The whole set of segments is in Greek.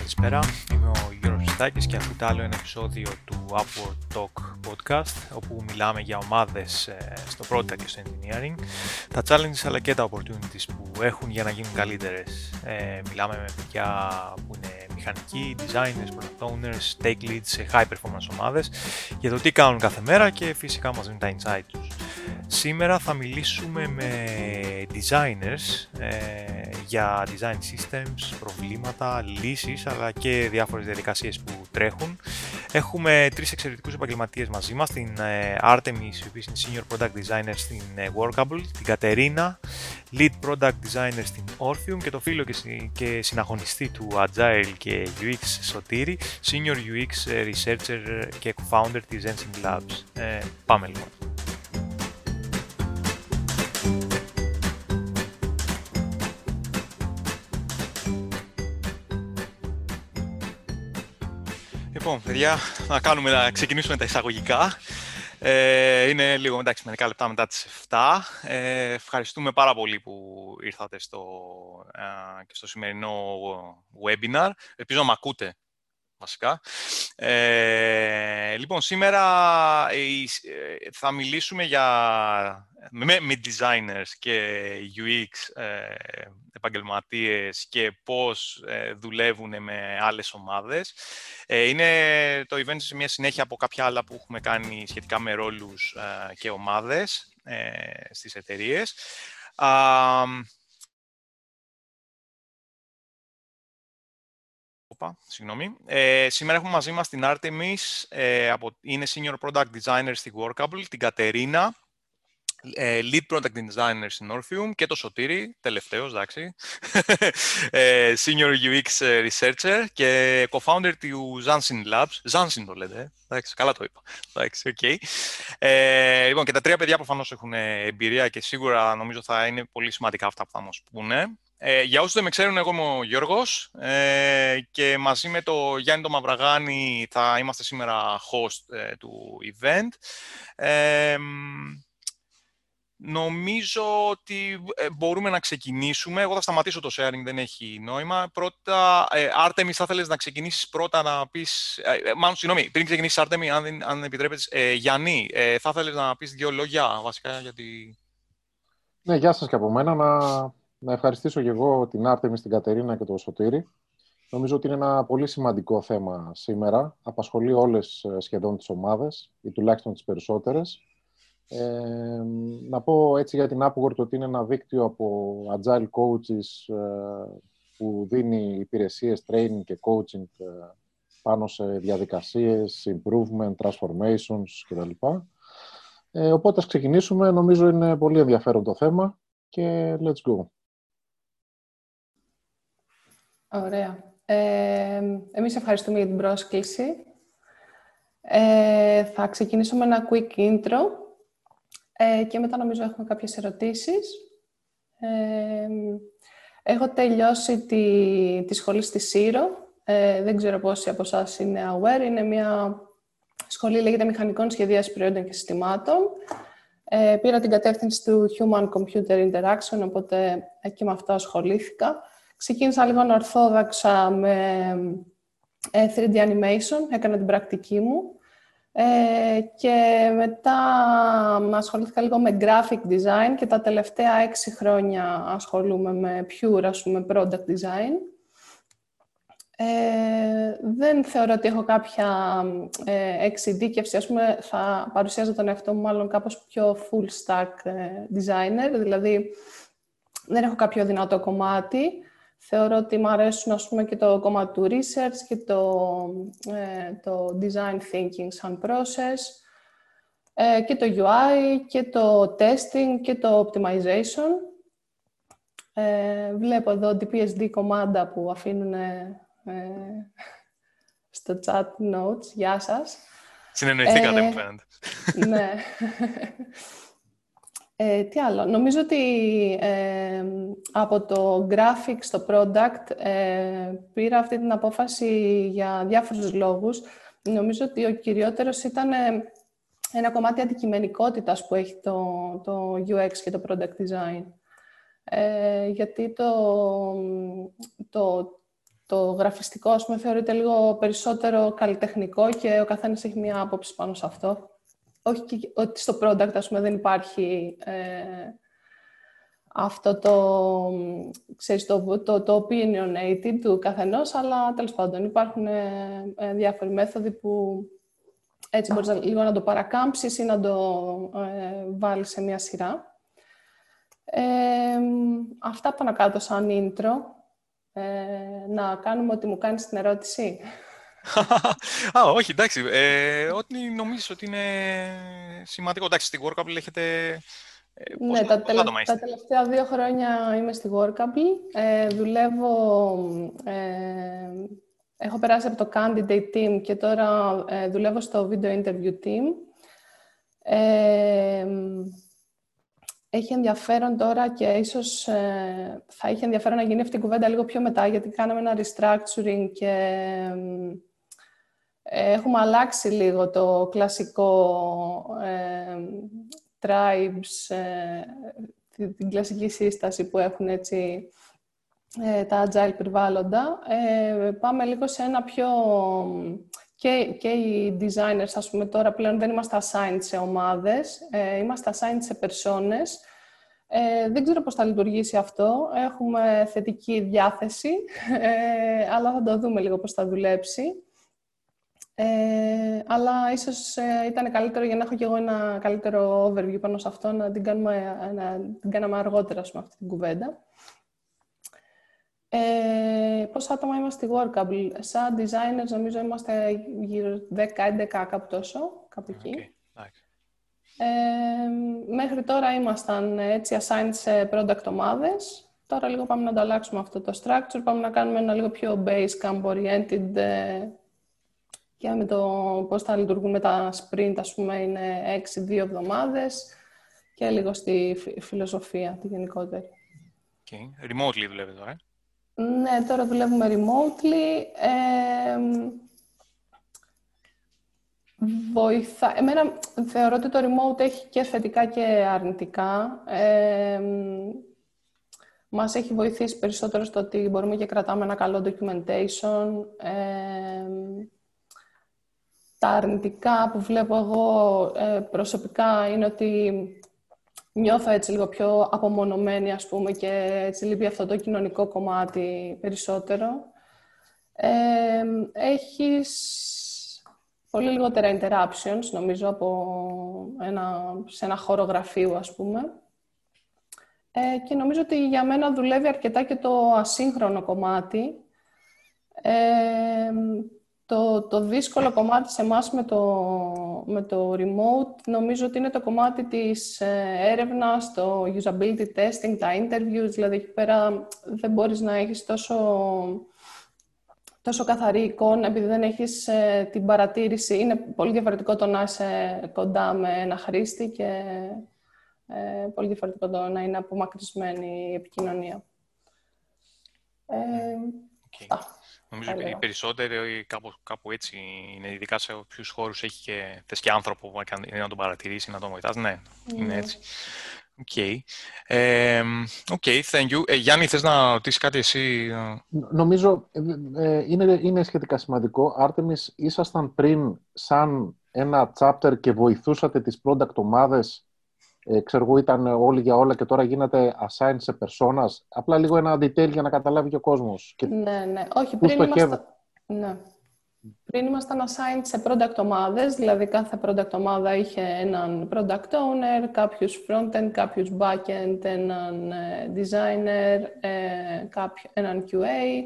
Καλησπέρα, είμαι ο Γιώργος Χριστάκης και ακούτε άλλο ένα επεισόδιο του Upward Talk podcast, όπου μιλάμε για ομάδες στο product και στο engineering, τα challenges αλλά και τα opportunities που έχουν για να γίνουν καλύτερες. Μιλάμε με παιδιά που είναι μηχανικοί, designers, product owners, tech leads σε high performance ομάδες για το τι κάνουν κάθε μέρα και φυσικά μας δίνουν τα insight τους. Σήμερα θα μιλήσουμε με designers για design systems, προβλήματα, λύσεις αλλά και διάφορες διαδικασίες που τρέχουν. Έχουμε τρεις εξαιρετικούς επαγγελματίες μαζί μας, την Artemis, η οποία είναι Senior Product Designer στην Workable, την Κατερίνα, Lead Product Designer στην Orpheum και το φίλο και συναγωνιστή του Agile και UX Σωτήρη, Senior UX Researcher και Co-Founder της Zensin Labs. Πάμε λοιπόν. Λοιπόν, παιδιά, να ξεκινήσουμε τα εισαγωγικά. Είναι λίγο μερικά λεπτά μετά τις 7. Ευχαριστούμε πάρα πολύ που ήρθατε και στο σημερινό webinar. Ελπίζω να μ' ακούτε, βασικά. Λοιπόν, σήμερα θα μιλήσουμε με designers και UX επαγγελματίες και πώς δουλεύουν με άλλες ομάδες. Το event σε μια συνέχεια από κάποια άλλα που έχουμε κάνει σχετικά με ρόλους και ομάδες στις εταιρείες. Σήμερα έχουμε μαζί μας την Artemis, είναι Senior Product Designer στη Workable, την Κατερίνα, Lead Product Designer στην Orpheum και το Σωτήρη, τελευταίος, εντάξει, Senior UX Researcher και Co-Founder του Zensin Labs. Zensin το λέτε, εντάξει, καλά το είπα. Εντάξει, okay. Λοιπόν, και τα τρία παιδιά προφανώς έχουν εμπειρία και σίγουρα νομίζω θα είναι πολύ σημαντικά αυτά που θα μας πούνε. Για όσους δεν με ξέρουν, εγώ είμαι ο Γιώργος και μαζί με το Γιάννη το Μαυραγάνη θα είμαστε σήμερα host του event. Νομίζω ότι μπορούμε να ξεκινήσουμε. Εγώ θα σταματήσω το sharing, δεν έχει νόημα. Πρώτα, Artemis, θα ήθελες να ξεκινήσεις πρώτα να πεις... Μάλλον, συγγνώμη, πριν ξεκινήσεις, Artemis, αν επιτρέπεις, Γιάννη, θα ήθελες να πεις δύο λόγια, βασικά, γιατί... Ναι, γεια σας και από μένα. Να ευχαριστήσω και εγώ την Artemis, την Κατερίνα και τον Σωτήρη. Νομίζω ότι είναι ένα πολύ σημαντικό θέμα σήμερα. Απασχολεί όλες σχεδόν τις ομάδες, ή τουλάχιστον τις περισσότερες. Να πω έτσι για την Upward ότι είναι ένα δίκτυο από agile coaches που δίνει υπηρεσίες training και coaching πάνω σε διαδικασίες, improvement, transformations κτλ. Οπότε ας ξεκινήσουμε. Νομίζω είναι πολύ ενδιαφέρον το θέμα και let's go. Ωραία. Εμείς ευχαριστούμε για την πρόσκληση. Θα ξεκινήσω με ένα quick intro και μετά νομίζω έχουμε κάποιες ερωτήσεις. Έχω τελειώσει τη σχολή στη Σύρο. Δεν ξέρω πόσοι από εσάς είναι aware. Είναι μια σχολή, λέγεται Μηχανικών Σχεδίασης Προϊόντων και Συστημάτων. Πήρα την κατεύθυνση του Human Computer Interaction, οπότε και με αυτό ασχολήθηκα. Ξεκίνησα λίγο ανορθόδοξα με 3D animation, έκανα την πρακτική μου και μετά ασχολήθηκα λίγο με graphic design και τα τελευταία 6 χρόνια ασχολούμαι με pure, ας πούμε, product design. Δεν θεωρώ ότι έχω κάποια εξειδίκευση, ας πούμε, θα παρουσιάζω τον εαυτό μου μάλλον κάπως πιο full stack designer, δηλαδή δεν έχω κάποιο δυνατό κομμάτι. Θεωρώ ότι μου αρέσουν, ας πούμε, και το κομμάτι του research και το design thinking σαν process και το UI και το testing και το optimization. Βλέπω εδώ DPSD κομμάντα που αφήνουν στο chat notes. Γεια σας. Συνεννοηθήκατε, μου φαίνεται. Ναι. Τι άλλο. Νομίζω ότι από το graphic στο product πήρα αυτή την απόφαση για διάφορους λόγους. Νομίζω ότι ο κυριότερος ήταν ένα κομμάτι αντικειμενικότητας που έχει το UX και το product design. Γιατί το γραφιστικό, ας πούμε, θεωρείται λίγο περισσότερο καλλιτεχνικό και ο καθένας έχει μία άποψη πάνω σε αυτό. Όχι και ότι στο product, ας πούμε, δεν υπάρχει αυτό ξέρεις, το opinionated του καθενός, αλλά τέλος πάντων υπάρχουν διάφοροι μέθοδοι που έτσι μπορείς λίγο να το παρακάμψεις ή να το βάλεις σε μία σειρά. Αυτά πάνω κάτω σαν intro. Να κάνουμε ότι μου κάνεις την ερώτηση. Όχι, εντάξει. Ό,τι νομίζεις ότι είναι σημαντικό. Εντάξει, στη Workable έχετε... Ναι, τα τελευταία 2 χρόνια είμαι στη Workable. Έχω περάσει από το Candidate Team και τώρα δουλεύω στο Video Interview Team. Έχει ενδιαφέρον τώρα και ίσως θα είχε ενδιαφέρον να γίνει αυτή η κουβέντα λίγο πιο μετά, γιατί κάναμε ένα restructuring και έχουμε αλλάξει λίγο το κλασικό tribes, την κλασική σύσταση που έχουν έτσι τα agile περιβάλλοντα. Πάμε λίγο σε ένα πιο... Και οι designers, ας πούμε, τώρα πλέον δεν είμαστε assigned σε ομάδες, είμαστε assigned σε περσόνες. Δεν ξέρω πώς θα λειτουργήσει αυτό. Έχουμε θετική διάθεση, αλλά θα το δούμε λίγο πώς θα δουλέψει. Αλλά ίσως ήταν καλύτερο για να έχω και εγώ ένα καλύτερο overview πάνω σε αυτό, να την κάναμε αργότερα, ας πούμε, αυτή την κουβέντα. Πόσα άτομα είμαστε στη Workable? Σαν designers νομίζω είμαστε γύρω 10-11, κάπου τόσο, κάπου εκεί. Okay. Μέχρι τώρα ήμασταν έτσι assigned σε product ομάδες. Τώρα λίγο πάμε να το αλλάξουμε αυτό το structure, πάμε να κάνουμε ένα λίγο πιο Basecamp oriented και με το πώς θα λειτουργούν με τα sprint, ας πούμε, είναι 6-2 εβδομάδες και λίγο στη φιλοσοφία τη γενικότερη. Okay. Remotely δουλεύετε τώρα, Ναι, τώρα δουλεύουμε remotely. Εμένα θεωρώ ότι το remote έχει και θετικά και αρνητικά. Μας έχει βοηθήσει περισσότερο στο ότι μπορούμε και κρατάμε ένα καλό documentation. Τα αρνητικά που βλέπω εγώ προσωπικά είναι ότι νιώθω έτσι λίγο πιο απομονωμένη, ας πούμε, και έτσι λείπει αυτό το κοινωνικό κομμάτι περισσότερο. Έχεις πολύ λιγότερα interruptions, νομίζω, σε ένα χώρο γραφείου, ας πούμε. Και νομίζω ότι για μένα δουλεύει αρκετά και το ασύγχρονο κομμάτι. Το δύσκολο κομμάτι σε εμάς με το remote νομίζω ότι είναι το κομμάτι της έρευνας, το usability testing, τα interviews, δηλαδή εκεί πέρα δεν μπορείς να έχεις τόσο καθαρή εικόνα επειδή δεν έχεις την παρατήρηση. Είναι πολύ διαφορετικό το να είσαι κοντά με ένα χρήστη και πολύ διαφορετικό το να είναι απομακρυσμένη η επικοινωνία. Αυτά. Νομίζω ότι οι περισσότεροι κάπου έτσι είναι, ειδικά σε όποιους χώρους έχει και θες και άνθρωπο που είναι να τον παρατηρήσει, να τον βοηθάς. Ναι, είναι έτσι. Okay, thank you. Γιάννη, θες να ρωτήσεις κάτι εσύ? Νομίζω είναι σχετικά σημαντικό. Άρτεμις, ήσασταν πριν σαν ένα chapter και βοηθούσατε τις product ομάδες. Ξέρω εγώ, ήταν όλοι για όλα και τώρα γίνεται assign σε personas. Απλά λίγο ένα detail για να καταλάβει και ο κόσμος. Ναι. Όχι, πριν ήμασταν assigned σε product ομάδες, δηλαδή κάθε product ομάδα είχε έναν product owner, κάποιους front-end, κάποιους back-end, έναν designer, έναν QA.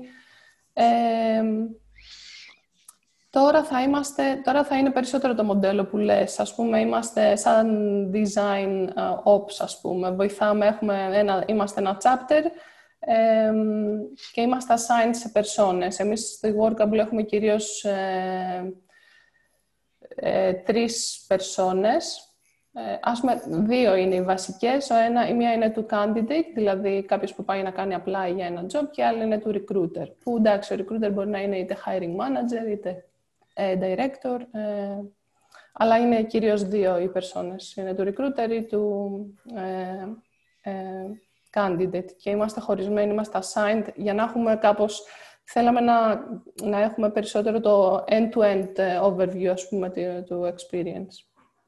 Τώρα θα είναι περισσότερο το μοντέλο που λες. Ας πούμε, είμαστε σαν design ops, ας πούμε. Βοηθάμε, είμαστε ένα chapter και είμαστε assigned σε personas. Εμείς στη Workable έχουμε κυρίως 3 personas. Ας πούμε, 2 είναι οι βασικές. Η μία είναι του candidate, δηλαδή κάποιος που πάει να κάνει apply για ένα job, και η άλλη είναι του recruiter. Που εντάξει, ο recruiter μπορεί να είναι είτε hiring manager, είτε director, αλλά είναι κυρίως 2 οι personas. Είναι του recruiter ή του candidate. Και είμαστε χωρισμένοι, είμαστε assigned για να έχουμε κάπως θέλαμε να έχουμε περισσότερο το end-to-end overview, ας πούμε, του experience.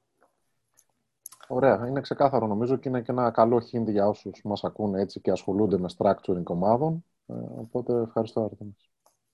Ωραία, είναι ξεκάθαρο νομίζω και είναι και ένα καλό hint για όσους μας ακούνε έτσι και ασχολούνται με structuring ομάδων. Οπότε ευχαριστώ, Άρτεμις.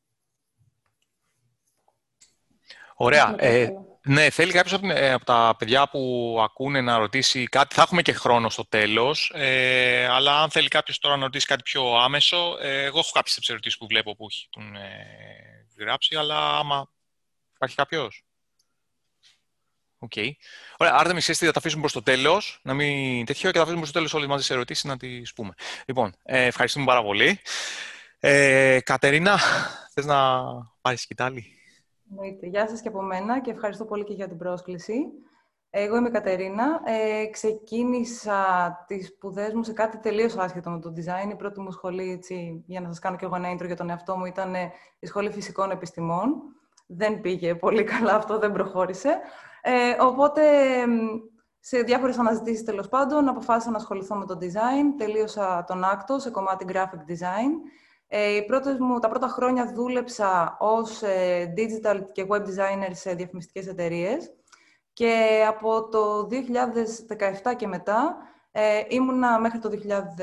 Ωραία. Ναι, θέλει κάποιος από τα παιδιά που ακούνε να ρωτήσει κάτι. Θα έχουμε και χρόνο στο τέλος, αλλά αν θέλει κάποιος τώρα να ρωτήσει κάτι πιο άμεσο, εγώ έχω κάποιες ερωτήσεις που βλέπω που έχουν γράψει, αλλά άμα υπάρχει κάποιος. Οκ. Ωραία, Άρτεμις, θα τα αφήσουμε προς το τέλος, να μην τέτοιο, και θα αφήσουμε προς το τέλος όλες μαζί τις ερωτήσεις να τις πούμε. Λοιπόν, ευχαριστούμε πάρα πολύ. Κατερίνα, θες να πάρεις σκητάλη? Γεια σας και από μένα και ευχαριστώ πολύ και για την πρόσκληση. Εγώ είμαι η Κατερίνα. Ξεκίνησα τις σπουδές μου σε κάτι τελείως άσχετο με το design. Η πρώτη μου σχολή, έτσι, για να σας κάνω και εγώ ένα intro για τον εαυτό μου, ήταν η Σχολή Φυσικών Επιστημών. Δεν πήγε πολύ καλά αυτό, δεν προχώρησε. Οπότε, σε διάφορες αναζητήσεις τέλος πάντων, αποφάσισα να ασχοληθώ με το design. Τελείωσα τον άκτο σε κομμάτι graphic design. Τα πρώτα χρόνια δούλεψα ως digital και web designer σε διαφημιστικές εταιρείες και από το 2017 και μετά ήμουνα μέχρι το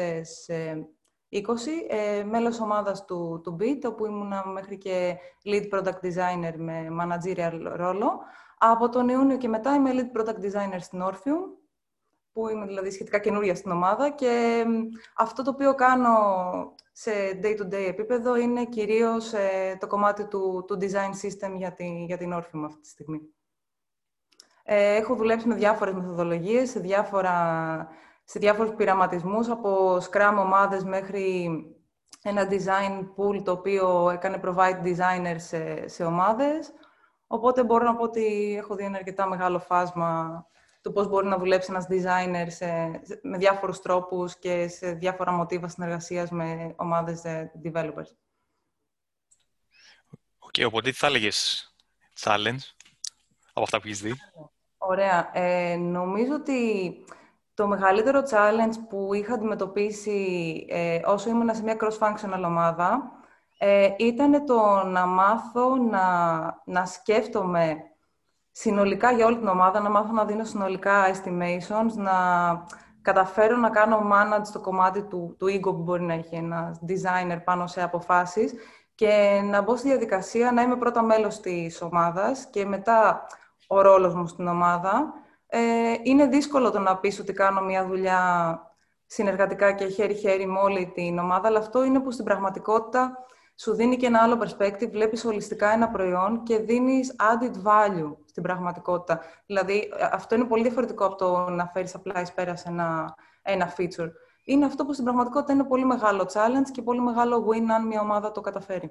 2020 μέλος ομάδας του BIT, όπου ήμουνα μέχρι και lead product designer με managerial ρόλο. Από τον Ιούνιο και μετά είμαι lead product designer στην Orpheum, που είμαι δηλαδή σχετικά καινούρια στην ομάδα, και αυτό το οποίο κάνω σε day-to-day επίπεδο είναι κυρίως το κομμάτι του design system για την Orpheum αυτή τη στιγμή. Έχω δουλέψει με διάφορες μεθοδολογίες, σε διάφορους πειραματισμούς, από Scrum ομάδες μέχρι ένα design pool το οποίο έκανε provide designers σε ομάδες. Οπότε μπορώ να πω ότι έχω δει ένα αρκετά μεγάλο φάσμα το πώς μπορεί να δουλέψει ένας designer με διάφορους τρόπους και σε διάφορα μοτίβα συνεργασίας με ομάδες developers. Οπότε τι θα έλεγες challenge από αυτά που έχεις δει? Ωραία. Νομίζω ότι το μεγαλύτερο challenge που είχα αντιμετωπίσει όσο ήμουνα σε μια cross-functional ομάδα ήταν το να μάθω να σκέφτομαι συνολικά για όλη την ομάδα, να μάθω να δίνω συνολικά estimations, να καταφέρω να κάνω manage το κομμάτι του ego που μπορεί να έχει ένα designer πάνω σε αποφάσεις και να μπω στη διαδικασία να είμαι πρώτα μέλος της ομάδας και μετά ο ρόλος μου στην ομάδα. Είναι δύσκολο το να πεις ότι κάνω μια δουλειά συνεργατικά και χέρι-χέρι με όλη την ομάδα, αλλά αυτό είναι που στην πραγματικότητα σου δίνει και ένα άλλο perspective, βλέπεις ολιστικά ένα προϊόν και δίνεις added value στην πραγματικότητα. Δηλαδή, αυτό είναι πολύ διαφορετικό από το να φέρεις απλά εις πέρα σε ένα feature. Είναι αυτό που στην πραγματικότητα είναι πολύ μεγάλο challenge και πολύ μεγάλο win αν μια ομάδα το καταφέρει.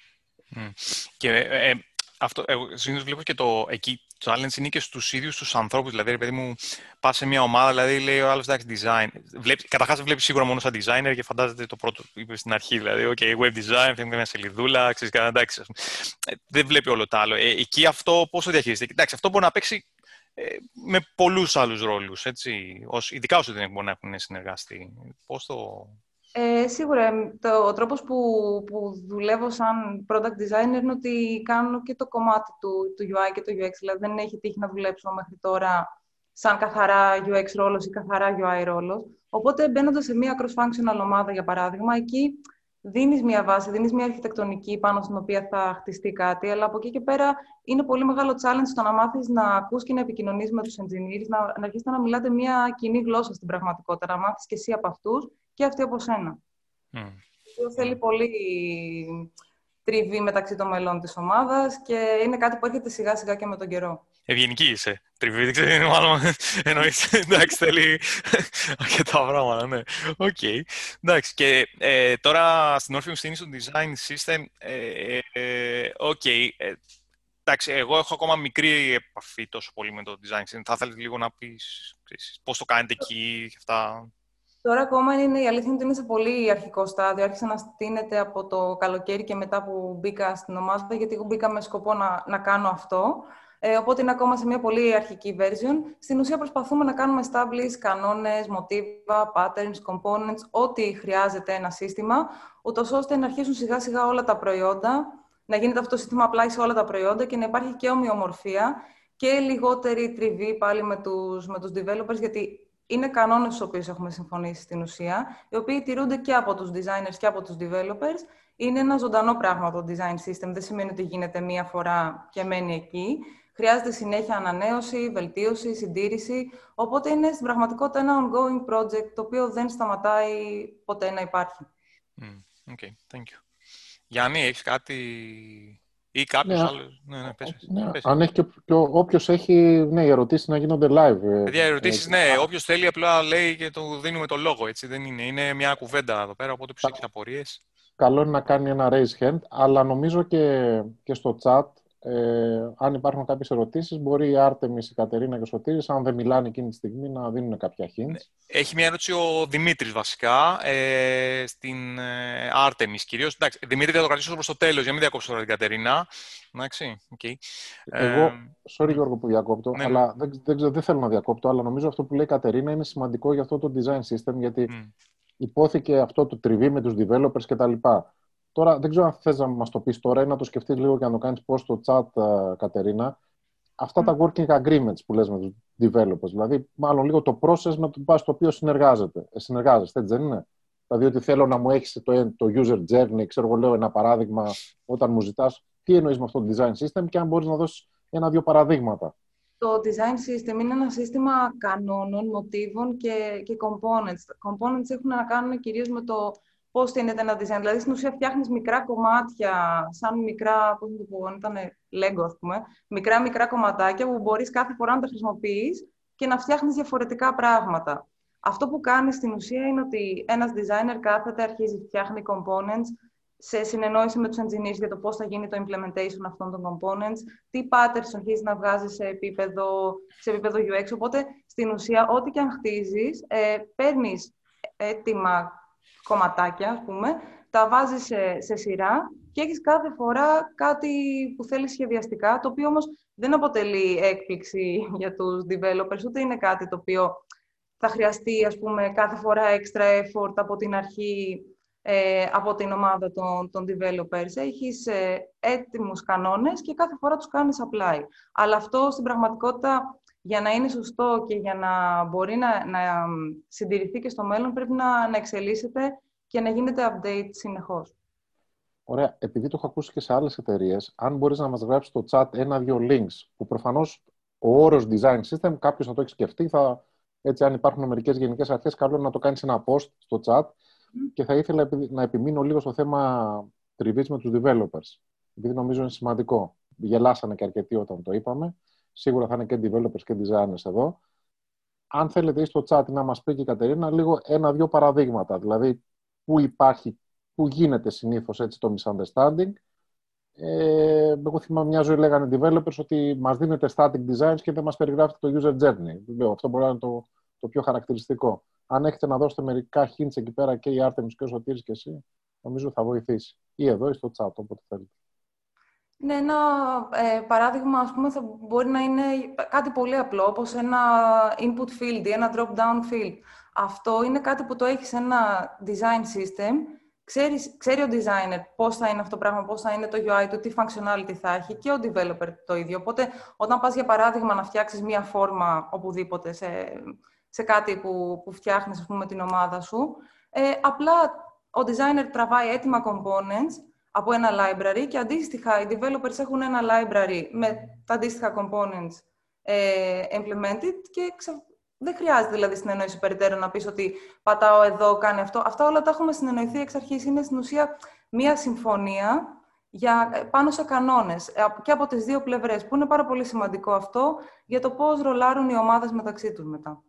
Και αυτό, εγώ συνήθως βλέπω και εκεί το challenge είναι και στους ίδιους τους ανθρώπους. Δηλαδή, ρε παιδί μου, πας σε μια ομάδα, δηλαδή λέει ο άλλος εντάξει, design. Καταρχάς, βλέπεις σίγουρα μόνο σαν designer και φαντάζεται το πρώτο που είπε στην αρχή. Δηλαδή, OK, web design, θέλει μια σελιδούλα, ξέρεις καλά, εντάξει. Δεν βλέπει όλο το άλλο. Εκεί αυτό πώς το διαχειρίζεται? Εντάξει, αυτό μπορεί να παίξει με πολλούς άλλους ρόλους, έτσι. Ειδικά όσοι δεν μπορεί να έχουν συνεργαστεί. Πώς το. Σίγουρα, ο τρόπος που δουλεύω σαν product designer είναι ότι κάνω και το κομμάτι του UI και του UX. Δηλαδή, δεν έχει τύχει να δουλέψω μέχρι τώρα σαν καθαρά UX ρόλος ή καθαρά UI ρόλος. Οπότε, μπαίνοντας σε μια cross-functional ομάδα, για παράδειγμα, εκεί δίνεις μια βάση, δίνεις μια αρχιτεκτονική πάνω στην οποία θα χτιστεί κάτι, αλλά από εκεί και πέρα είναι πολύ μεγάλο challenge το να μάθεις να ακούς και να επικοινωνείς με τους engineers, να αρχίσετε να μιλάτε μια κοινή γλώσσα στην πραγματικότητα, να μάθεις και εσύ από αυτούς και αυτοί από σένα. Αυτό θέλει πολύ τριβή μεταξύ των μελών της ομάδας και είναι κάτι που έρχεται σιγά σιγά και με τον καιρό. Ευγενική είσαι. Τριβή, δεν ξέρω, μάλλον εννοείς. Εντάξει, θέλει αρκετά πράγματα, ναι. Οκ. Εντάξει, και τώρα στην Orpheum στείνεις το design system. Οκ. Εντάξει, εγώ έχω ακόμα μικρή επαφή τόσο πολύ με το design system. Θα ήθελες λίγο να πεις πώς το κάνετε εκεί και αυτά? Τώρα ακόμα η αλήθεια είναι ότι είναι σε πολύ αρχικό στάδιο. Άρχισε να στείνεται από το καλοκαίρι και μετά που μπήκα στην ομάδα, γιατί εγώ μπήκα με σκοπό να κάνω αυτό. οπότε είναι ακόμα σε μια πολύ αρχική version. Στην ουσία προσπαθούμε να κάνουμε establish κανόνες, μοτίβα, patterns, components, ό,τι χρειάζεται ένα σύστημα, ούτως ώστε να αρχίσουν σιγά-σιγά όλα τα προϊόντα, να γίνεται αυτό το σύστημα απλά σε όλα τα προϊόντα και να υπάρχει και ομοιομορφία και λιγότερη τριβή πάλι με τους developers, γιατί είναι κανόνες στους οποίους έχουμε συμφωνήσει στην ουσία, οι οποίοι τηρούνται και από τους designers και από τους developers. Είναι ένα ζωντανό πράγμα το design system, δεν σημαίνει ότι γίνεται μία φορά και μένει εκεί. Χρειάζεται συνέχεια ανανέωση, βελτίωση, συντήρηση, οπότε είναι στην πραγματικότητα ένα ongoing project, το οποίο δεν σταματάει ποτέ να υπάρχει. Okay, thank you. Γιάννη, έχεις κάτι ή κάποιος άλλος? Πες. Αν έχει και όποιος έχει ερωτήσεις να γίνονται live. Παιδιά, ερωτήσεις, όποιος θέλει απλά λέει και του δίνουμε το λόγο, έτσι δεν είναι. Είναι μια κουβέντα εδώ πέρα, οπότε ποιος έχει απορίες. Καλό είναι να κάνει ένα raise hand, αλλά νομίζω και στο chat, αν υπάρχουν κάποιες ερωτήσεις, μπορεί η Άρτεμις, η Κατερίνα και ο Σωτήρης, αν δεν μιλάνε εκείνη τη στιγμή, να δίνουν κάποια hints. Έχει μια ερώτηση ο Δημήτρης βασικά, στην Άρτεμις κυρίως. Εντάξει, Δημήτρη, θα το κρατήσω προς το τέλος, για να μην διακόψω τώρα την Κατερίνα. Εντάξει, okay. Εγώ, sorry Γιώργο που διακόπτω, αλλά δεν θέλω να διακόπτω, αλλά νομίζω αυτό που λέει η Κατερίνα είναι σημαντικό για αυτό το design system, γιατί υπόθηκε αυτό το τριβή με τους developers κτλ. Τώρα, δεν ξέρω αν θες να μας το πεις τώρα ή να το σκεφτείς λίγο και να το κάνεις πώς στο chat, Κατερίνα. Αυτά τα working agreements που λες με τους developers, δηλαδή μάλλον λίγο το process με το οποίο συνεργάζεστε, έτσι δεν είναι? Δηλαδή ότι θέλω να μου έχεις το user journey, ξέρω εγώ λέω ένα παράδειγμα όταν μου ζητάς τι εννοείς με αυτό το design system και αν μπορείς να δώσεις ένα-δύο παραδείγματα. Το design system είναι ένα σύστημα κανόνων, μοτίβων και components. Components έχουν να κάνουν κυρίως με το πώς στείνεται ένα design. Δηλαδή, στην ουσία φτιάχνεις μικρά κομμάτια, σαν μικρά, πώς να το πω, ήταν Lego, ας πούμε, μικρά κομματάκια που μπορείς κάθε φορά να τα χρησιμοποιείς και να φτιάχνεις διαφορετικά πράγματα. Αυτό που κάνει στην ουσία είναι ότι ένας designer κάθεται, αρχίζει, φτιάχνει components σε συνεννόηση με τους engineers για το πώς θα γίνει το implementation αυτών των components, τι patterns αρχίζει να βγάζει σε επίπεδο UX. Οπότε, στην ουσία, ό,τι και αν χτίζεις, παίρνεις έτοιμα κομματάκια, ας πούμε, τα βάζεις σε σειρά και έχεις κάθε φορά κάτι που θέλεις σχεδιαστικά, το οποίο όμως δεν αποτελεί έκπληξη για τους developers, ούτε είναι κάτι το οποίο θα χρειαστεί, ας πούμε, κάθε φορά extra effort από την αρχή, από την ομάδα των developers. Έχεις έτοιμους κανόνες και κάθε φορά τους κάνεις apply. Αλλά αυτό στην πραγματικότητα, για να είναι σωστό και για να μπορεί να συντηρηθεί και στο μέλλον, πρέπει να εξελίσσεται και να γίνεται update συνεχώς. Ωραία. Επειδή το έχω ακούσει και σε άλλες εταιρείες, αν μπορείς να μας γράψεις στο chat ένα-δύο links, που προφανώς ο όρος design system, κάποιος θα το έχει σκεφτεί, έτσι αν υπάρχουν μερικές γενικές αρχές, καλό είναι να το κάνεις ένα post στο chat. Και θα ήθελα να επιμείνω λίγο στο θέμα τριβής με τους developers, επειδή νομίζω είναι σημαντικό. Γελάσανε και αρκετοί όταν το είπαμε. Σίγουρα θα είναι και developers και designers εδώ. Αν θέλετε στο chat να μας πει και η Κατερίνα λίγο ένα-δύο παραδείγματα, δηλαδή πού γίνεται συνήθως έτσι το misunderstanding. Εγώ θυμάμαι μια ζωή λέγανε developers ότι μας δίνετε static designs και δεν μας περιγράφετε το user journey. Λέω, αυτό μπορεί να είναι το πιο χαρακτηριστικό. Αν έχετε να δώσετε μερικά hints εκεί πέρα και η Άρτεμις και ο Σωτήρης και εσύ, νομίζω θα βοηθήσει. Ή εδώ ή στο chat, όποτε θέλετε. Ναι, ένα παράδειγμα, ας πούμε, θα μπορεί να είναι κάτι πολύ απλό, όπως ένα input field ή ένα drop-down field. Αυτό είναι κάτι που το έχει σε ένα design system. Ξέρει ο designer πώς θα είναι αυτό το πράγμα, πώς θα είναι το UI του, τι functionality θα έχει και ο developer το ίδιο. Οπότε, όταν πας για παράδειγμα να φτιάξεις μία φόρμα οπουδήποτε σε κάτι που φτιάχνεις, ας πούμε, με την ομάδα σου, απλά ο designer τραβάει έτοιμα components από ένα library και αντίστοιχα οι developers έχουν ένα library με τα αντίστοιχα components implemented και δεν χρειάζεται δηλαδή συνεννόηση περαιτέρω να πεις ότι πατάω εδώ, κάνει αυτό. Αυτά όλα τα έχουμε συνεννοηθεί εξ αρχής. Είναι στην ουσία μία συμφωνία πάνω σε κανόνες και από τις δύο πλευρές, που είναι πάρα πολύ σημαντικό αυτό για το πώς ρολάρουν οι ομάδες μεταξύ τους μετά.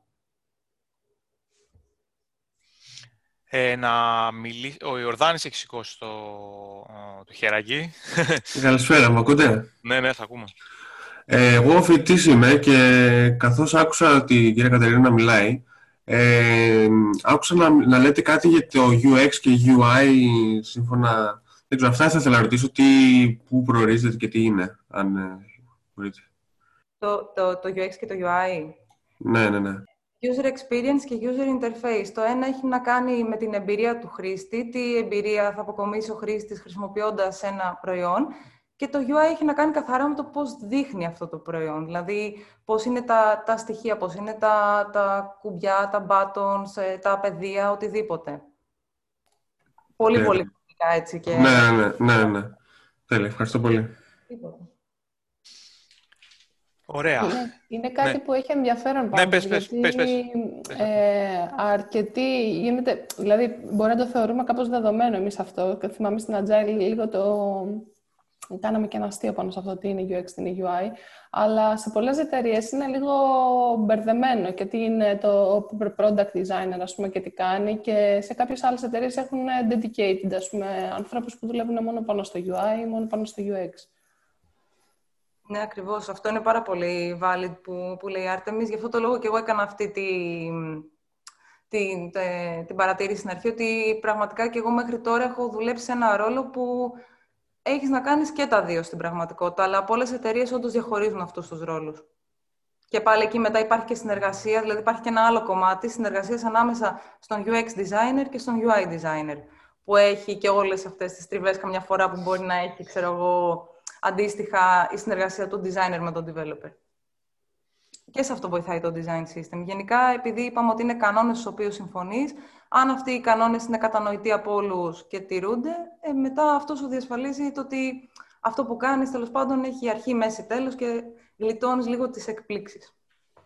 Ο Ιορδάνης έχει σηκώσει το χεράκι. Καλησπέρα, με ακούτε? Ναι, θα ακούμε. Εγώ φοιτητής είμαι και καθώς άκουσα την κυρία Κατερίνα να μιλάει, άκουσα να λέτε κάτι για το UX και UI σύμφωνα. Δεν ξέρω, αυτά θα ήθελα να ρωτήσω πού προορίζεται και τι είναι, αν μπορείτε. Το UX και το UI. Ναι. User experience και user interface. Το ένα έχει να κάνει με την εμπειρία του χρήστη, τι εμπειρία θα αποκομίσει ο χρήστης χρησιμοποιώντας ένα προϊόν. Και το UI έχει να κάνει καθαρά με το πώς δείχνει αυτό το προϊόν. Δηλαδή, πώς είναι τα στοιχεία, πώς είναι τα κουμπιά, τα buttons, τα πεδία, οτιδήποτε. Πολύ σημαντικά έτσι. Και... Ναι. Τέλεια, ευχαριστώ πολύ. Ωραία. Είναι κάτι που έχει ενδιαφέρον πάντως, πες. Αρκετοί γίνεται, δηλαδή μπορεί να το θεωρούμε κάπως δεδομένο εμείς αυτό. Θυμάμαι στην Agile λίγο κάναμε και ένα αστείο πάνω σε αυτό, τι είναι UX, τι είναι UI, αλλά σε πολλές εταιρείες είναι λίγο μπερδεμένο και τι είναι το product designer, ας πούμε, και τι κάνει, και σε κάποιες άλλες εταιρείες έχουν dedicated, ας πούμε, ανθρώπους που δουλεύουν μόνο πάνω στο UI, μόνο πάνω στο UX. Ναι, ακριβώς. Αυτό είναι πάρα πολύ valid που λέει η Artemis. Γι' αυτό το λόγο και εγώ έκανα αυτή την παρατήρηση στην αρχή, ότι πραγματικά και εγώ μέχρι τώρα έχω δουλέψει σε ένα ρόλο που έχεις να κάνεις και τα δύο στην πραγματικότητα, αλλά πολλές εταιρείες όντως διαχωρίζουν αυτούς τους ρόλους. Και πάλι εκεί μετά υπάρχει και συνεργασία, δηλαδή υπάρχει και ένα άλλο κομμάτι συνεργασίας ανάμεσα στον UX designer και στον UI designer, που έχει και όλες αυτές τις τριβές καμιά φορά που μπορεί να έχει, ξέρω εγώ, αντίστοιχα η συνεργασία του designer με τον developer. Και σε αυτό βοηθάει το design system. Γενικά, επειδή είπαμε ότι είναι κανόνες στους οποίους συμφωνείς, αν αυτοί οι κανόνες είναι κατανοητοί από όλους και τηρούνται, μετά αυτό σου διασφαλίζει το ότι αυτό που κάνεις, τέλος πάντων, έχει αρχή, μέση, τέλος και γλιτώνεις λίγο τις εκπλήξεις.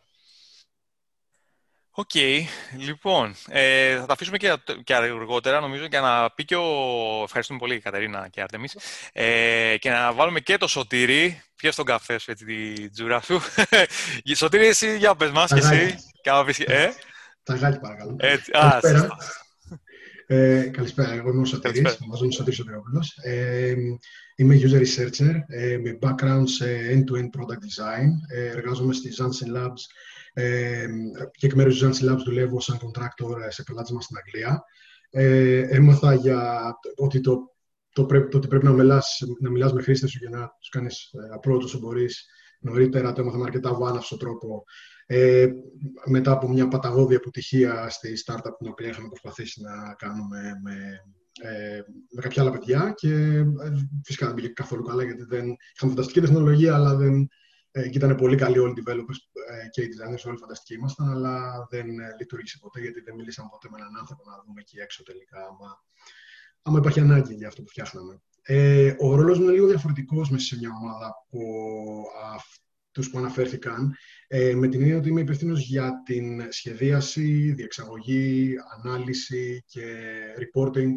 Οκ, λοιπόν, θα τα αφήσουμε και αργότερα, νομίζω, για να πει και ευχαριστούμε πολύ, Κατερίνα και Άρτεμις, και να βάλουμε και το Σωτήρη. Πιες τον καφέ σου, έτσι, τη τζούρα σου. Σωτήρη, εσύ, για πες μας, και εσύ. Ταγάκι, παρακαλώ. Καλησπέρα. Καλησπέρα, εγώ είμαι ο Σωτήρης, ονομάζομαι Σωτήρης Σωτηρόπουλος. Είμαι user researcher με background σε end-to-end product design. Εργάζομαι στη Janssen Labs και εκ μέρους της Janssen Labs δουλεύω σαν contractor σε πελάτες μας στην Αγγλία. Έμαθα για ότι ότι πρέπει να μιλάς με χρήστες σου για να τους κάνεις approach όσο μπορείς νωρίτερα. Το έμαθα με αρκετά βάναυσο τρόπο. Μετά από μια παταγώδη αποτυχία στη startup την οποία είχαμε προσπαθήσει να κάνουμε με κάποια άλλα παιδιά, και φυσικά δεν πήγε καθόλου καλά, γιατί είχαμε φανταστική τεχνολογία, αλλά και ήταν πολύ καλοί όλοι οι developers και οι designers, όλοι φανταστικοί ήμασταν, αλλά δεν λειτουργήσε ποτέ, γιατί δεν μιλήσαμε ποτέ με έναν άνθρωπο να δούμε εκεί έξω τελικά άμα υπάρχει ανάγκη για αυτό που φτιάχναμε. Ο ρόλος μου είναι λίγο διαφορετικός μέσα σε μια ομάδα από αυτούς που αναφέρθηκαν, με την έννοια ότι είμαι υπευθύνος για την σχεδίαση, διεξαγωγή, ανάλυση και reporting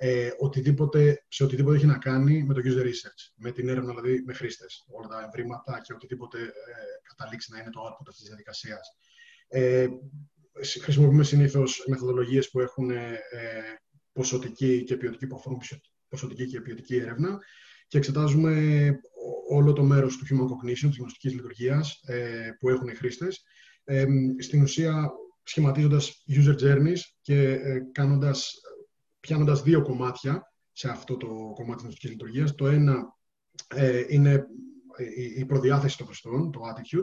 σε οτιδήποτε έχει να κάνει με το user research, με την έρευνα δηλαδή με χρήστες, όλα τα ευρήματα και οτιδήποτε καταλήξει να είναι το output αυτής της διαδικασίας. Χρησιμοποιούμε συνήθως μεθοδολογίες που έχουν ποσοτική και ποιοτική, που αφορούν ποσοτική και ποιοτική έρευνα, και εξετάζουμε όλο το μέρος του human cognition, της γνωστικής λειτουργίας που έχουν οι χρήστες, στην ουσία σχηματίζοντας user journeys και πιάνοντας δύο κομμάτια σε αυτό το κομμάτι της γνωστικής λειτουργίας. Το ένα είναι η προδιάθεση των χρηστών, το attitude,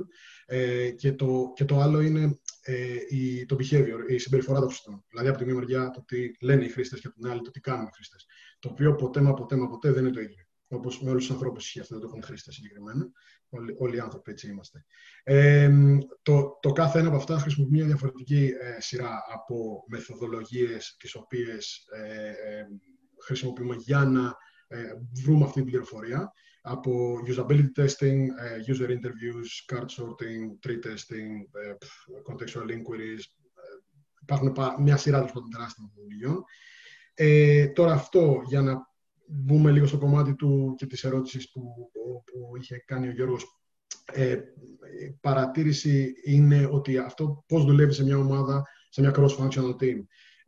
και το άλλο είναι το behavior, η συμπεριφορά των χρηστών. Δηλαδή, από τη μία μεριά το τι λένε οι χρήστες και από την άλλη το τι κάνουν οι χρήστες. Το οποίο ποτέ δεν είναι το ίδιο. Όπως με όλους τους ανθρώπους ισχύει αυτό, δεν το έχουν χρήστες συγκεκριμένα. Όλοι οι άνθρωποι έτσι είμαστε. Το κάθε ένα από αυτά χρησιμοποιεί μια διαφορετική σειρά από μεθοδολογίες, τις οποίες χρησιμοποιούμε για να βρούμε αυτή την πληροφορία. Από usability testing, user interviews, card sorting, tree testing, contextual inquiries. Υπάρχουν μια σειρά τεράστιων μεθοδολογιών. Τώρα αυτό, για να μπούμε λίγο στο κομμάτι του και της ερώτησης που είχε κάνει ο Γιώργος. Η παρατήρηση είναι ότι αυτό πώς δουλεύει σε μια ομάδα, σε μια cross-functional team.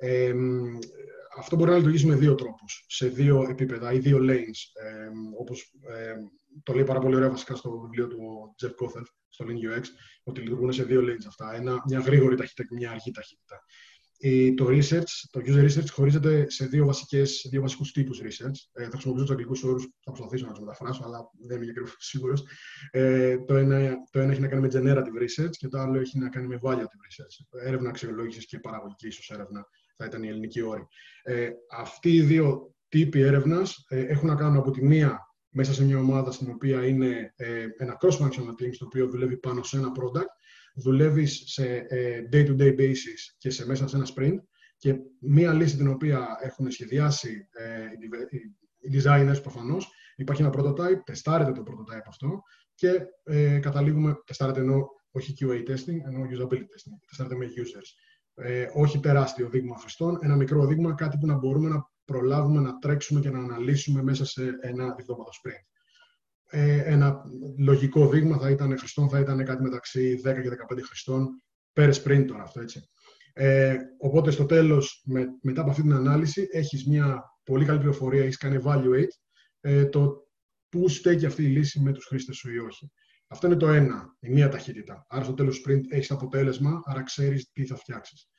Αυτό μπορεί να λειτουργήσει με δύο τρόπους, σε δύο επίπεδα ή δύο lanes, όπως το λέει πάρα πολύ ωραία βασικά στο βιβλίο του Jeff Kothel, στο Lean UX, ότι λειτουργούν σε δύο lanes αυτά, μια γρήγορη ταχύτητα και μια αργή ταχύτητα. Το user research χωρίζεται σε δύο βασικούς τύπους research. Θα χρησιμοποιήσω τους αγγλικούς όρους, θα προσπαθήσω να τους μεταφράσω, αλλά δεν είμαι και σίγουρος. Το ένα έχει να κάνει με generative research και το άλλο έχει να κάνει με evaluative research. Έρευνα αξιολόγησης και παραγωγική ίσως έρευνα θα ήταν η ελληνική όρη. Αυτοί οι δύο τύποι έρευνας έχουν να κάνουν από τη μία μέσα σε μια ομάδα στην οποία είναι ένα cross-functional team, στο οποίο δουλεύει πάνω σε ένα product, δουλεύεις σε day-to-day basis και μέσα σε ένα sprint, και μία λύση την οποία έχουν σχεδιάσει οι designers προφανώς. Υπάρχει ένα prototype, τεστάρετε το prototype αυτό και καταλήγουμε, τεστάρετε εννοώ όχι QA testing, εννοώ usability testing, τεστάρετε με users. Όχι τεράστιο δείγμα χρηστών, ένα μικρό δείγμα, κάτι που να μπορούμε να προλάβουμε να τρέξουμε και να αναλύσουμε μέσα σε ένα διδόματο sprint. Ένα λογικό δείγμα χρηστών θα ήταν κάτι μεταξύ 10 και 15 χρηστών per sprint τώρα αυτό, έτσι. Οπότε στο τέλος, μετά από αυτή την ανάλυση, έχεις μια πολύ καλή πληροφορία, έχεις κάνει evaluate το πού στέκει αυτή η λύση με τους χρήστες σου ή όχι. Αυτό είναι το ένα, η μία ταχύτητα. Άρα στο τέλος sprint έχεις αποτέλεσμα, άρα ξέρεις τι θα φτιάξεις.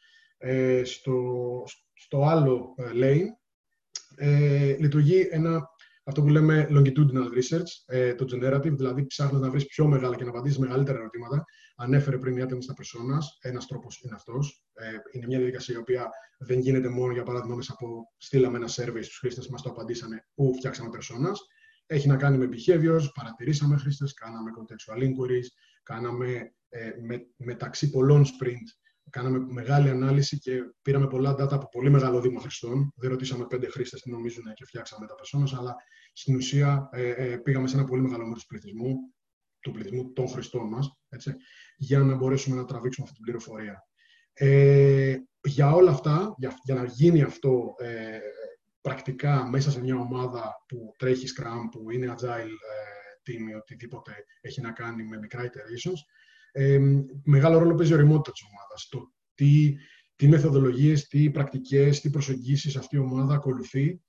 Στο άλλο lane λειτουργεί αυτό που λέμε longitudinal research, το generative, δηλαδή ψάχνεις να βρεις πιο μεγάλα και να απαντήσεις μεγαλύτερα ερωτήματα. Ανέφερε πριν η Artemis τα personas, ένας τρόπος είναι αυτός. Είναι μια διαδικασία η οποία δεν γίνεται μόνο, για παράδειγμα, μέσα από στείλαμε ένα survey στους χρήστες, μας το απαντήσανε, φτιάξαμε personas. Έχει να κάνει με behaviors, παρατηρήσαμε χρήστες, κάναμε contextual inquiries, κάναμε μεταξύ πολλών sprint, κάναμε μεγάλη ανάλυση και πήραμε πολλά data από πολύ μεγάλο δείγμα χρηστών. Δεν ρωτήσαμε 5 χρήστες τι νομίζουν και φτιάξαμε τα personas, αλλά στην ουσία πήγαμε σε ένα πολύ μεγάλο μέρος του πληθυσμού των χρηστών μας, έτσι, για να μπορέσουμε να τραβήξουμε αυτή την πληροφορία. Για όλα αυτά, για να γίνει αυτό πρακτικά μέσα σε μια ομάδα που τρέχει Scrum, που είναι Agile team ή οτιδήποτε έχει να κάνει με μικρά iterations, μεγάλο ρόλο παίζει η οριμότητα της ομάδας. Το τι μεθοδολογίες, τι πρακτικές, τι προσεγγίσεις αυτή η ομάδα ακολουθεί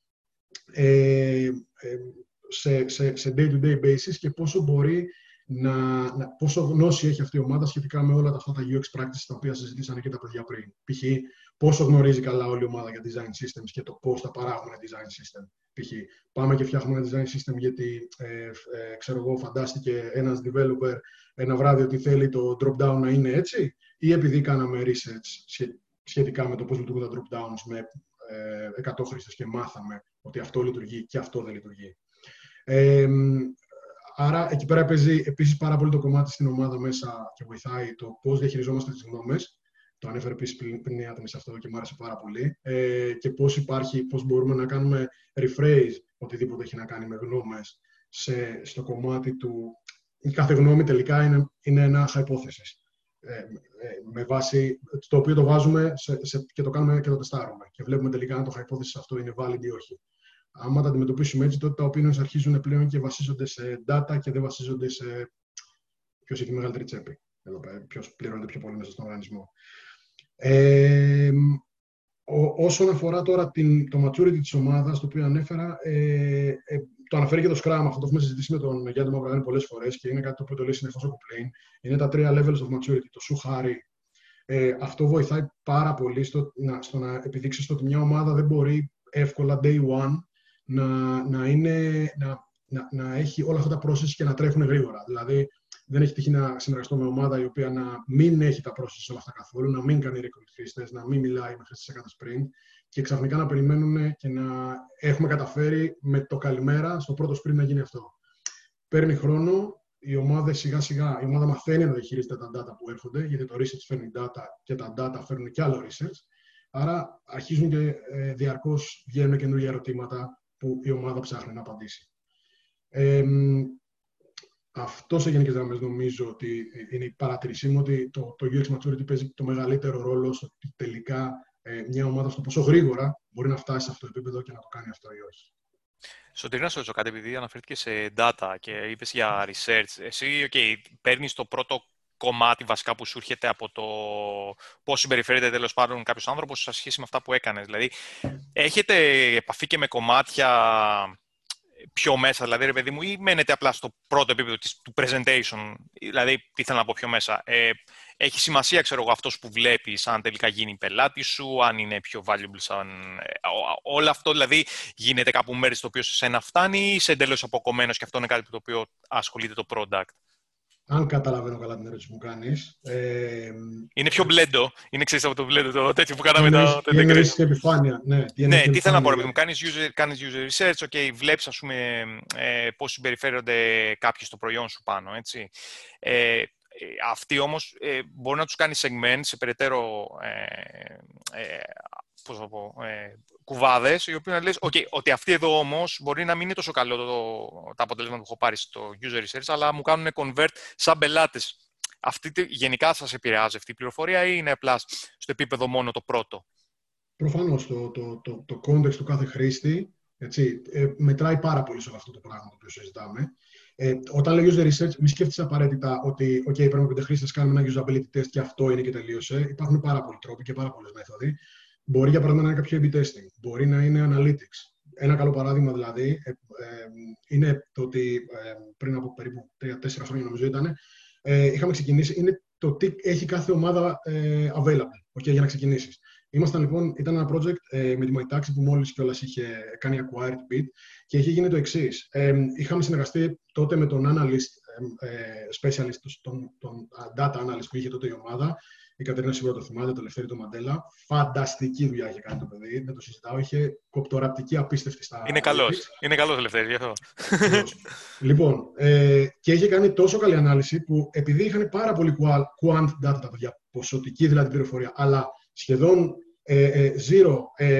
σε day-to-day basis και πόσο μπορεί πόσο γνώση έχει αυτή η ομάδα σχετικά με όλα αυτά τα UX practices τα οποία συζητήσανε και τα παιδιά πριν. Π.χ. πόσο γνωρίζει καλά όλη η ομάδα για design systems και το πώς θα παράγουν design system. Π.χ. πάμε και φτιάχνουμε ένα design system γιατί φαντάστηκε ένας developer ένα βράδυ ότι θέλει το drop-down να είναι έτσι, ή επειδή κάναμε research σχετικά με το πώς λειτουργούν τα drop-downs με 100 χρήστες και μάθαμε ότι αυτό λειτουργεί και αυτό δεν λειτουργεί. Άρα, εκεί πέρα παίζει επίσης πάρα πολύ το κομμάτι στην ομάδα μέσα και βοηθάει το πώς διαχειριζόμαστε τις γνώμες. Το ανέφερε επίσης πριν η Artemis αυτό και μου άρεσε πάρα πολύ. Και πώς μπορούμε να κάνουμε rephrase οτιδήποτε έχει να κάνει με γνώμες στο κομμάτι του. Η κάθε γνώμη τελικά είναι ένα hypothesis. Με βάση το οποίο το βάζουμε και το κάνουμε και το τεστάρουμε. Και βλέπουμε τελικά αν το hypothesis αυτό είναι valid ή όχι. Άμα τα αντιμετωπίσουμε έτσι, τότε τα opinions αρχίζουν πλέον και βασίζονται σε data και δεν βασίζονται σε ποιος έχει μεγαλύτερη τσέπη. Ποιος πληρώνεται πιο πολύ μέσα στον οργανισμό. Όσον αφορά τώρα το maturity της ομάδας, το οποίο ανέφερα, το αναφέρει και το Scrum, αυτό το έχουμε συζητήσει με τον Γιάννη Μαυρογάννη πολλές φορές και είναι κάτι το οποίο το λέει συνεχώς ο Complain. Είναι τα 3 levels of maturity, το Shuhari. Αυτό βοηθάει πάρα πολύ στο να επιδείξει ότι μια ομάδα δεν μπορεί εύκολα day one να έχει όλα αυτά τα process και να τρέχουν γρήγορα. Δηλαδή, δεν έχει τύχει να συνεργαστώ με ομάδα η οποία να μην έχει τα process όλα αυτά καθόλου, να μην κάνει recruit χρήστες, να μην μιλάει με χρήστες σε κάθε sprint και ξαφνικά να περιμένουν και να έχουμε καταφέρει με το καλημέρα στο πρώτο sprint να γίνει αυτό. Παίρνει χρόνο, η ομάδα σιγά-σιγά, η ομάδα μαθαίνει να διαχειρίζεται τα data που έρχονται, γιατί το research φέρνει data και τα data φέρνουν κι άλλο research. Άρα αρχίζουν και διαρκώς βγαίνουν καινούργια ερωτήματα που η ομάδα ψάχνει να απαντήσει. Αυτό σε γενικές γραμμές νομίζω ότι είναι η παρατηρήσή μου ότι το UX Maturity παίζει το μεγαλύτερο ρόλο στο ότι τελικά μια ομάδα στο πόσο γρήγορα μπορεί να φτάσει σε αυτό το επίπεδο και να το κάνει αυτό ή όχι. Σωτήρη, να σου ρωτήσω κάτι, επειδή αναφέρθηκε σε data και είπες για research. Εσύ, παίρνεις το πρώτο κομμάτι βασικά που σου έρχεται από το πώς συμπεριφέρεται τέλος πάντων κάποιος άνθρωπος σε σχέση με αυτά που έκανες. Δηλαδή, έχετε επαφή και με κομμάτια πιο μέσα, δηλαδή, ρε παιδί μου, ή μένετε απλά στο πρώτο επίπεδο του presentation, δηλαδή, τι θέλω να πω πιο μέσα. έχει σημασία, ξέρω εγώ, αυτός που βλέπεις, αν τελικά γίνει πελάτη σου, αν είναι πιο valuable σαν... Όλο αυτό, δηλαδή, γίνεται κάπου μέρη στο οποίο σε σένα φτάνει ή είσαι εντελώς αποκομμένος και αυτό είναι κάτι που το οποίο ασχολείται το product? Αν καταλαβαίνω καλά την ερώτηση που μου κάνεις. Είναι πιο μπλέντο. Είναι, ξέρεις, από το μπλέντο το τέτοιο που κάναμε το Τι εννοείς επιφάνεια. Ναι, τι θέλω να πω, μου κάνεις user research, okay, βλέπεις, ας πούμε, πώς συμπεριφέρονται κάποιοι στο προϊόν σου πάνω, έτσι. Αυτοί όμως μπορεί να τους κάνει segment σε περαιτέρω κουβάδες, οι οποίοι να λες ότι αυτοί εδώ όμως μπορεί να μην είναι τόσο καλό τα αποτελέσματα που έχω πάρει στο user research, αλλά μου κάνουν convert σαν πελάτες. Γενικά σας επηρεάζει αυτή η πληροφορία ή είναι απλά στο επίπεδο μόνο το πρώτο? Προφανώς το context του κάθε χρήστη, έτσι, μετράει πάρα πολύ σε όλο αυτό το πράγμα το οποίο συζητάμε. Όταν λέω user research, μη σκέφτεσαι απαραίτητα ότι πρέπει με 5 χρήστες κάνουμε ένα usability test και αυτό είναι και τελείωσε. Υπάρχουν πάρα πολλοί τρόποι και πάρα πολλές μέθοδοι. Μπορεί για παράδειγμα να είναι κάποιο A/B testing, μπορεί να είναι analytics. Ένα καλό παράδειγμα δηλαδή είναι το ότι πριν από περίπου 3-4 χρόνια νομίζω ήταν, είχαμε ξεκινήσει, είναι το τι έχει κάθε ομάδα available για να ξεκινήσεις. Ήταν ένα project με τη MyTaxi που μόλις κιόλας είχε κάνει acquired bit και είχε γίνει το εξής. Είχαμε συνεργαστεί τότε με τον analyst specialist, τον data analyst που είχε τότε η ομάδα. Η Κατερίνα σίγουρα το θυμάται, το Λευτέρη το Μαντέλα. Φανταστική δουλειά είχε κάνει το παιδί, δεν το συζητάω. Είχε κοπτοραπτική απίστευτη στα. Είναι καλός ο Λευτέρη, γι' αυτό. Λοιπόν, και είχε κάνει τόσο καλή ανάλυση που επειδή είχαν πάρα πολύ quant data τα παιδιά, ποσοτική δηλαδή πληροφορία, αλλά σχεδόν zero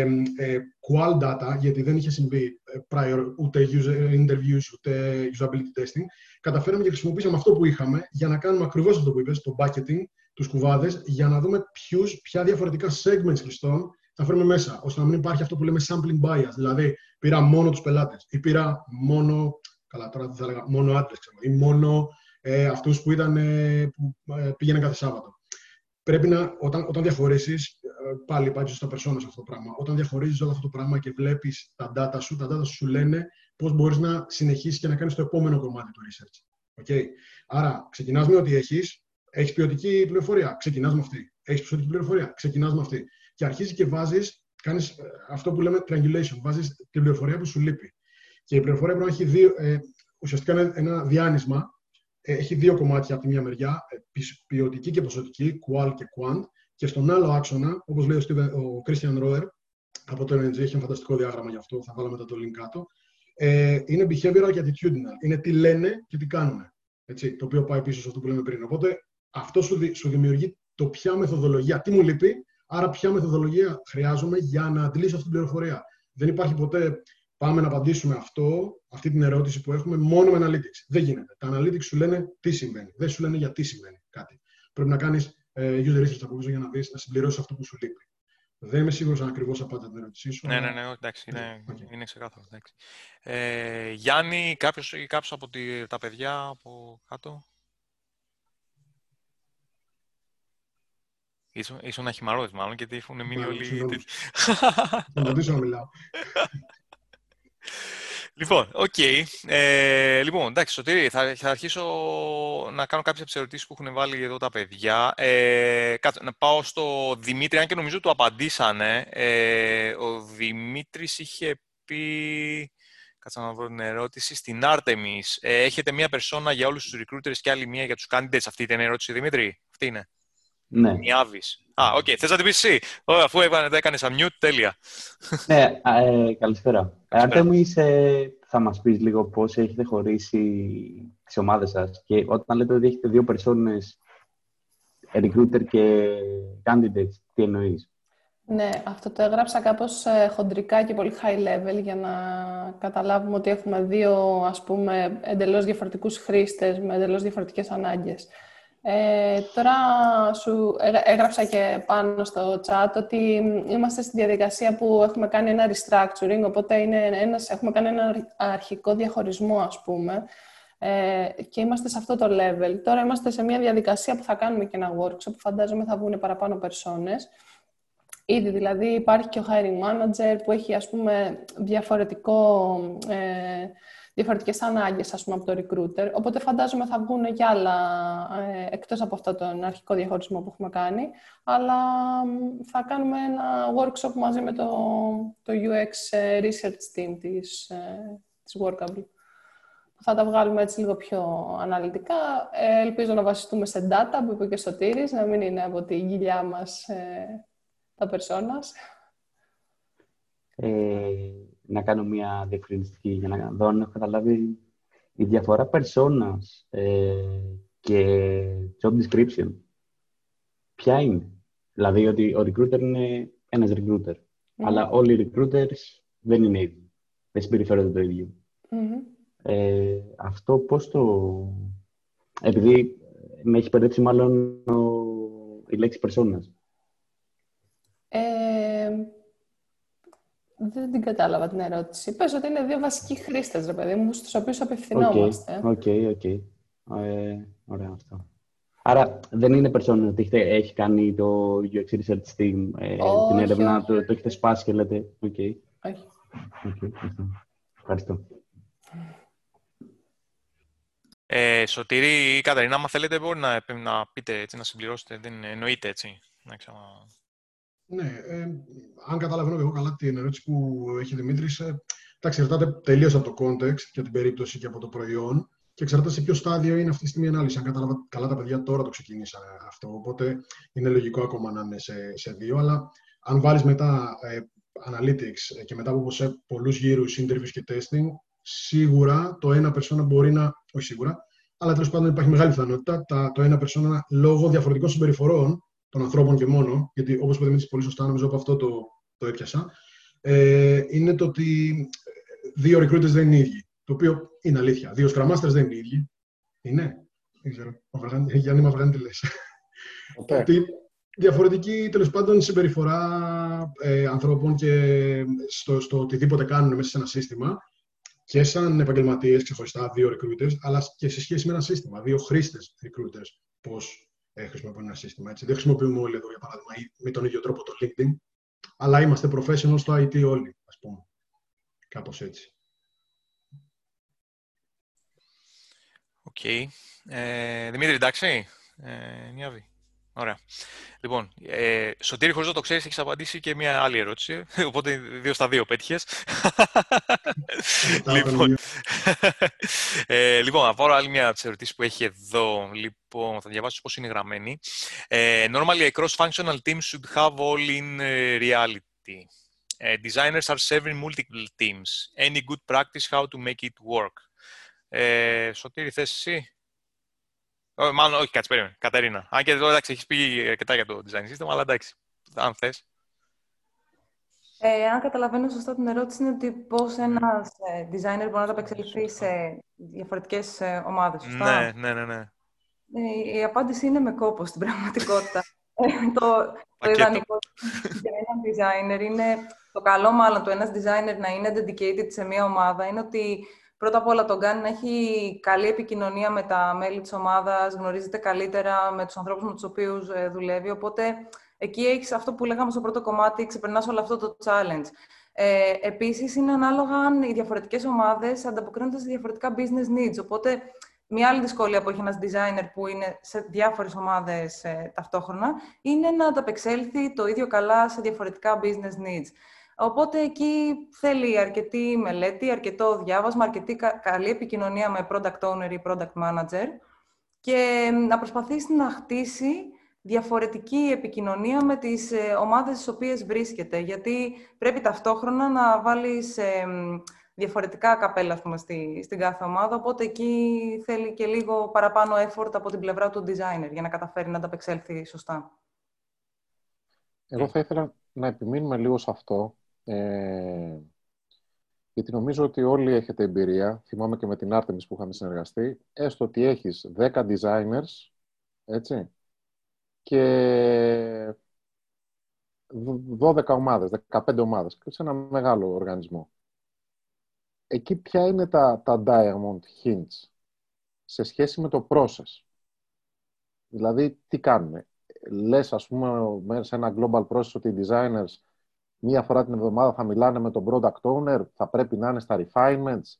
qual data, γιατί δεν είχε συμβεί prior ούτε user interviews ούτε usability testing, καταφέραμε και χρησιμοποίησαμε αυτό που είχαμε για να κάνουμε ακριβώς αυτό που είπες, το bucketing, τους κουβάδες, για να δούμε ποια διαφορετικά segments χρηστών θα φέρουμε μέσα, ώστε να μην υπάρχει αυτό που λέμε sampling bias, δηλαδή πήρα μόνο τους πελάτες ή πήρα μόνο, καλά τώρα θα έλεγα, μόνο άντρες, ή μόνο αυτούς που πήγαιναν κάθε Σάββατο. Πρέπει να, όταν διαχωρίσεις, πάλι υπάρχει στα persona αυτό το πράγμα. Όταν διαχωρίζεις όλο αυτό το πράγμα και βλέπεις τα data σου λένε πώς μπορείς να συνεχίσεις και να κάνεις το επόμενο κομμάτι του research. Okay. Άρα, ξεκινάς με ότι έχεις ποιοτική πληροφορία, ξεκινάς με αυτή. Έχεις ποσοτική πληροφορία, ξεκινάς με αυτή. Και αρχίζεις και κάνεις αυτό που λέμε triangulation, βάζεις την πληροφορία που σου λείπει. Και η πληροφορία πρέπει να έχει ουσιαστικά ένα διάνυσμα. Έχει δύο κομμάτια από τη μία μεριά, ποιοτική και ποσοτική, qual και quant, και στον άλλο άξονα, όπως λέει ο Christian Roer, από το NNG, έχει ένα φανταστικό διάγραμμα γι' αυτό, θα βάλω μετά το link κάτω, είναι behavioral και attitudinal. Είναι τι λένε και τι κάνουν. Έτσι, το οποίο πάει πίσω σε αυτό που λέμε πριν. Οπότε αυτό σου δημιουργεί το ποια μεθοδολογία, τι μου λείπει, άρα ποια μεθοδολογία χρειάζομαι για να αντλήσω αυτή την πληροφορία. Δεν υπάρχει ποτέ πάμε να απαντήσουμε αυτή την ερώτηση που έχουμε μόνο με analytics. Δεν γίνεται. Τα analytics σου λένε τι συμβαίνει. Δεν σου λένε γιατί συμβαίνει κάτι. Πρέπει να κάνεις user research από πίσω για να συμπληρώσεις αυτό που σου λείπει. Δεν είμαι σίγουρος αν ακριβώς απάντησα την ερώτησή σου. Ναι, εντάξει, είναι ξεκάθαρο. Γιάννη, κάποιος από τα παιδιά από κάτω? Ήσουν αχυμαρόδης μάλλον, γιατί έχουν μείνει όλοι... Θα ρωτήσω να μιλάω. Λοιπόν, λοιπόν, εντάξει, Σωτήρη, θα αρχίσω να κάνω κάποιες από τις ερωτήσεις που έχουν βάλει εδώ τα παιδιά. Να πάω στο Δημήτρη, αν και νομίζω του απαντήσανε. Ο Δημήτρης είχε πει, κάτσα να βρω την ερώτηση, στην Artemis. Έχετε μία περσόνα για όλους τους recruiters και άλλη μία για τους candidates. Αυτή ήταν η ερώτηση, Δημήτρη? Αυτή είναι. Ναι. Μιάβης. Θες να την πεις εσύ? Αφού έκανες unmute, τέλεια. Ναι, καλησπέρα. Artemis, θα μας πεις λίγο πώς έχετε χωρίσει τις ομάδες σας και όταν λέτε ότι έχετε δύο περσόνες, recruiter και candidates, τι εννοείς? Ναι, αυτό το έγραψα κάπως χοντρικά και πολύ high level για να καταλάβουμε ότι έχουμε δύο, ας πούμε, εντελώς διαφορετικούς χρήστες με εντελώς διαφορετικές ανάγκες. Τώρα σου έγραψα και πάνω στο chat ότι είμαστε στη διαδικασία που έχουμε κάνει ένα restructuring, οπότε έχουμε κάνει ένα αρχικό διαχωρισμό, ας πούμε, και είμαστε σε αυτό το level. Τώρα είμαστε σε μια διαδικασία που θα κάνουμε και ένα workshop, που φαντάζομαι θα βγουν παραπάνω περσόνες. Ήδη δηλαδή υπάρχει και ο hiring manager που έχει, ας πούμε, διαφορετική διαφορετικές ανάγκες, ας πούμε, από το recruiter. Οπότε φαντάζομαι θα βγουν κι άλλα, εκτός από αυτό τον αρχικό διαχωρισμό που έχουμε κάνει. Αλλά θα κάνουμε ένα workshop μαζί με το UX research team της Workable. Θα τα βγάλουμε έτσι λίγο πιο αναλυτικά. Ελπίζω να βασιστούμε σε data, που είπε και ο Σωτήρης, να μην είναι από τη γυλιά μας τα personas. Να κάνω μια διευκρινιστική για να δω αν έχω καταλάβει η διαφορά personas και job description. Ποια είναι? Δηλαδή ότι ο recruiter είναι ένας recruiter, αλλά όλοι οι recruiters δεν είναι ίδιοι. Δεν συμπεριφέρονται το ίδιο. Αυτό πώς το... Επειδή με έχει μπερδέψει μάλλον η λέξη personas. Δεν την κατάλαβα την ερώτηση. Πες ότι είναι δύο βασικοί χρήστες, ρε παιδί μου, στους οποίους απευθυνόμαστε. Οκ. Ωραία αυτό. Άρα δεν είναι persona ότι έχει κάνει το UX Research Team την έρευνα, το έχετε σπάσει και λέτε όχι. Ευχαριστώ. Σωτήρη ή Καταρίνα, άμα θέλετε μπορεί να πείτε, έτσι, να συμπληρώσετε, δεν εννοείται έτσι. Ναι, αν καταλαβαίνω και εγώ καλά την ερώτηση που έχει Δημήτρης, τα εξαρτάται τελείως από το context και την περίπτωση και από το προϊόν και εξαρτάται σε ποιο στάδιο είναι αυτή τη στιγμή η ανάλυση. Αν κατάλαβα καλά, τα παιδιά τώρα το ξεκίνησαν αυτό, οπότε είναι λογικό ακόμα να είναι σε δύο, αλλά αν βάλεις μετά analytics και μετά από πολλούς γύρους interviews και testing, σίγουρα το ένα persona μπορεί να, όχι σίγουρα, αλλά τέλος πάντων υπάρχει μεγάλη πιθανότητα το ένα persona λόγω διαφορετικών συμπεριφορών των ανθρώπων και μόνο, γιατί όπως είπατε εμείς πολύ σωστά, νομίζω από αυτό το έπιασα, είναι το ότι δύο recruiters δεν είναι ίδιοι. Το οποίο είναι αλήθεια. Δύο Scrum Masters δεν είναι ίδιοι. Είναι. Δεν ξέρω. Γιάννη Μαυργάνη, τι λες. Ότι διαφορετική, τέλος πάντων, συμπεριφορά ανθρώπων και στο οτιδήποτε κάνουν μέσα σε ένα σύστημα και σαν επαγγελματίες ξεχωριστά δύο recruiters, αλλά και σε σχέση με ένα σύστημα. Δύο χρήστες recruiters. Πώς χρησιμοποιούν ένα σύστημα. Έτσι. Δεν χρησιμοποιούμε όλοι εδώ, για παράδειγμα, με τον ίδιο τρόπο το LinkedIn, αλλά είμαστε professionals στο IT όλοι, ας πούμε. Κάπως έτσι. Οκ. Δημήτρη, εντάξει. Νιάβη. Ωραία. Λοιπόν, Σωτήρη, χωρίς να το ξέρεις, έχεις απαντήσει και μια άλλη ερώτηση, οπότε 2 στα 2 πέτυχες. Λοιπόν, θα πάρω άλλη μια από τις ερωτήσεις που έχει εδώ. Λοιπόν, θα διαβάσω πώς είναι γραμμένη. Normally, a cross-functional team should have all in reality. Designers are serving multiple teams. Any good practice how to make it work? Σωτήρη, θες εσύ? Μάλλον, όχι, κάτσε, περίμενε. Κατερίνα. Αν και εδώ, εντάξει, έχεις πει αρκετά για το design system, αλλά εντάξει, αν θες. Αν καταλαβαίνω σωστά την ερώτηση, είναι ότι πώς ένας designer μπορεί να τα απεξελιχθεί σε διαφορετικές ομάδες, σωστά? Ναι. Η απάντηση είναι με κόπο στην πραγματικότητα. Το ιδανικό για έναν designer είναι, το καλό μάλλον του ένας designer να είναι dedicated σε μια ομάδα, είναι ότι πρώτα απ' όλα τον κάνει να έχει καλή επικοινωνία με τα μέλη της ομάδας, γνωρίζεται καλύτερα με τους ανθρώπους με τους οποίους δουλεύει, οπότε εκεί έχεις αυτό που λέγαμε στο πρώτο κομμάτι, ξεπερνάς όλο αυτό το challenge. Επίσης, είναι ανάλογα αν οι διαφορετικές ομάδες ανταποκρίνονται σε διαφορετικά business needs, οπότε μια άλλη δυσκολία που έχει ένας designer που είναι σε διάφορες ομάδες ταυτόχρονα είναι να ανταπεξέλθει το ίδιο καλά σε διαφορετικά business needs. Οπότε εκεί θέλει αρκετή μελέτη, αρκετό διάβασμα, αρκετή καλή επικοινωνία με product owner ή product manager και να προσπαθήσει να χτίσει διαφορετική επικοινωνία με τις ομάδες στις οποίες βρίσκεται. Γιατί πρέπει ταυτόχρονα να βάλεις διαφορετικά καπέλα, ας πούμε, στην κάθε ομάδα, οπότε εκεί θέλει και λίγο παραπάνω effort από την πλευρά του designer για να καταφέρει να ανταπεξέλθει σωστά. Εγώ θα ήθελα να επιμείνουμε λίγο σε αυτό, γιατί νομίζω ότι όλοι έχετε εμπειρία, θυμάμαι και με την Artemis που είχαμε συνεργαστεί, έστω ότι έχεις 10 designers, έτσι, και 12 ομάδες, 15 ομάδες, σε ένα μεγάλο οργανισμό. Εκεί ποια είναι τα diamond hints σε σχέση με το process. Δηλαδή, τι κάνουμε. Λες, ας πούμε, σε ένα global process ότι οι designers μία φορά την εβδομάδα θα μιλάνε με τον product owner, θα πρέπει να είναι στα refinements,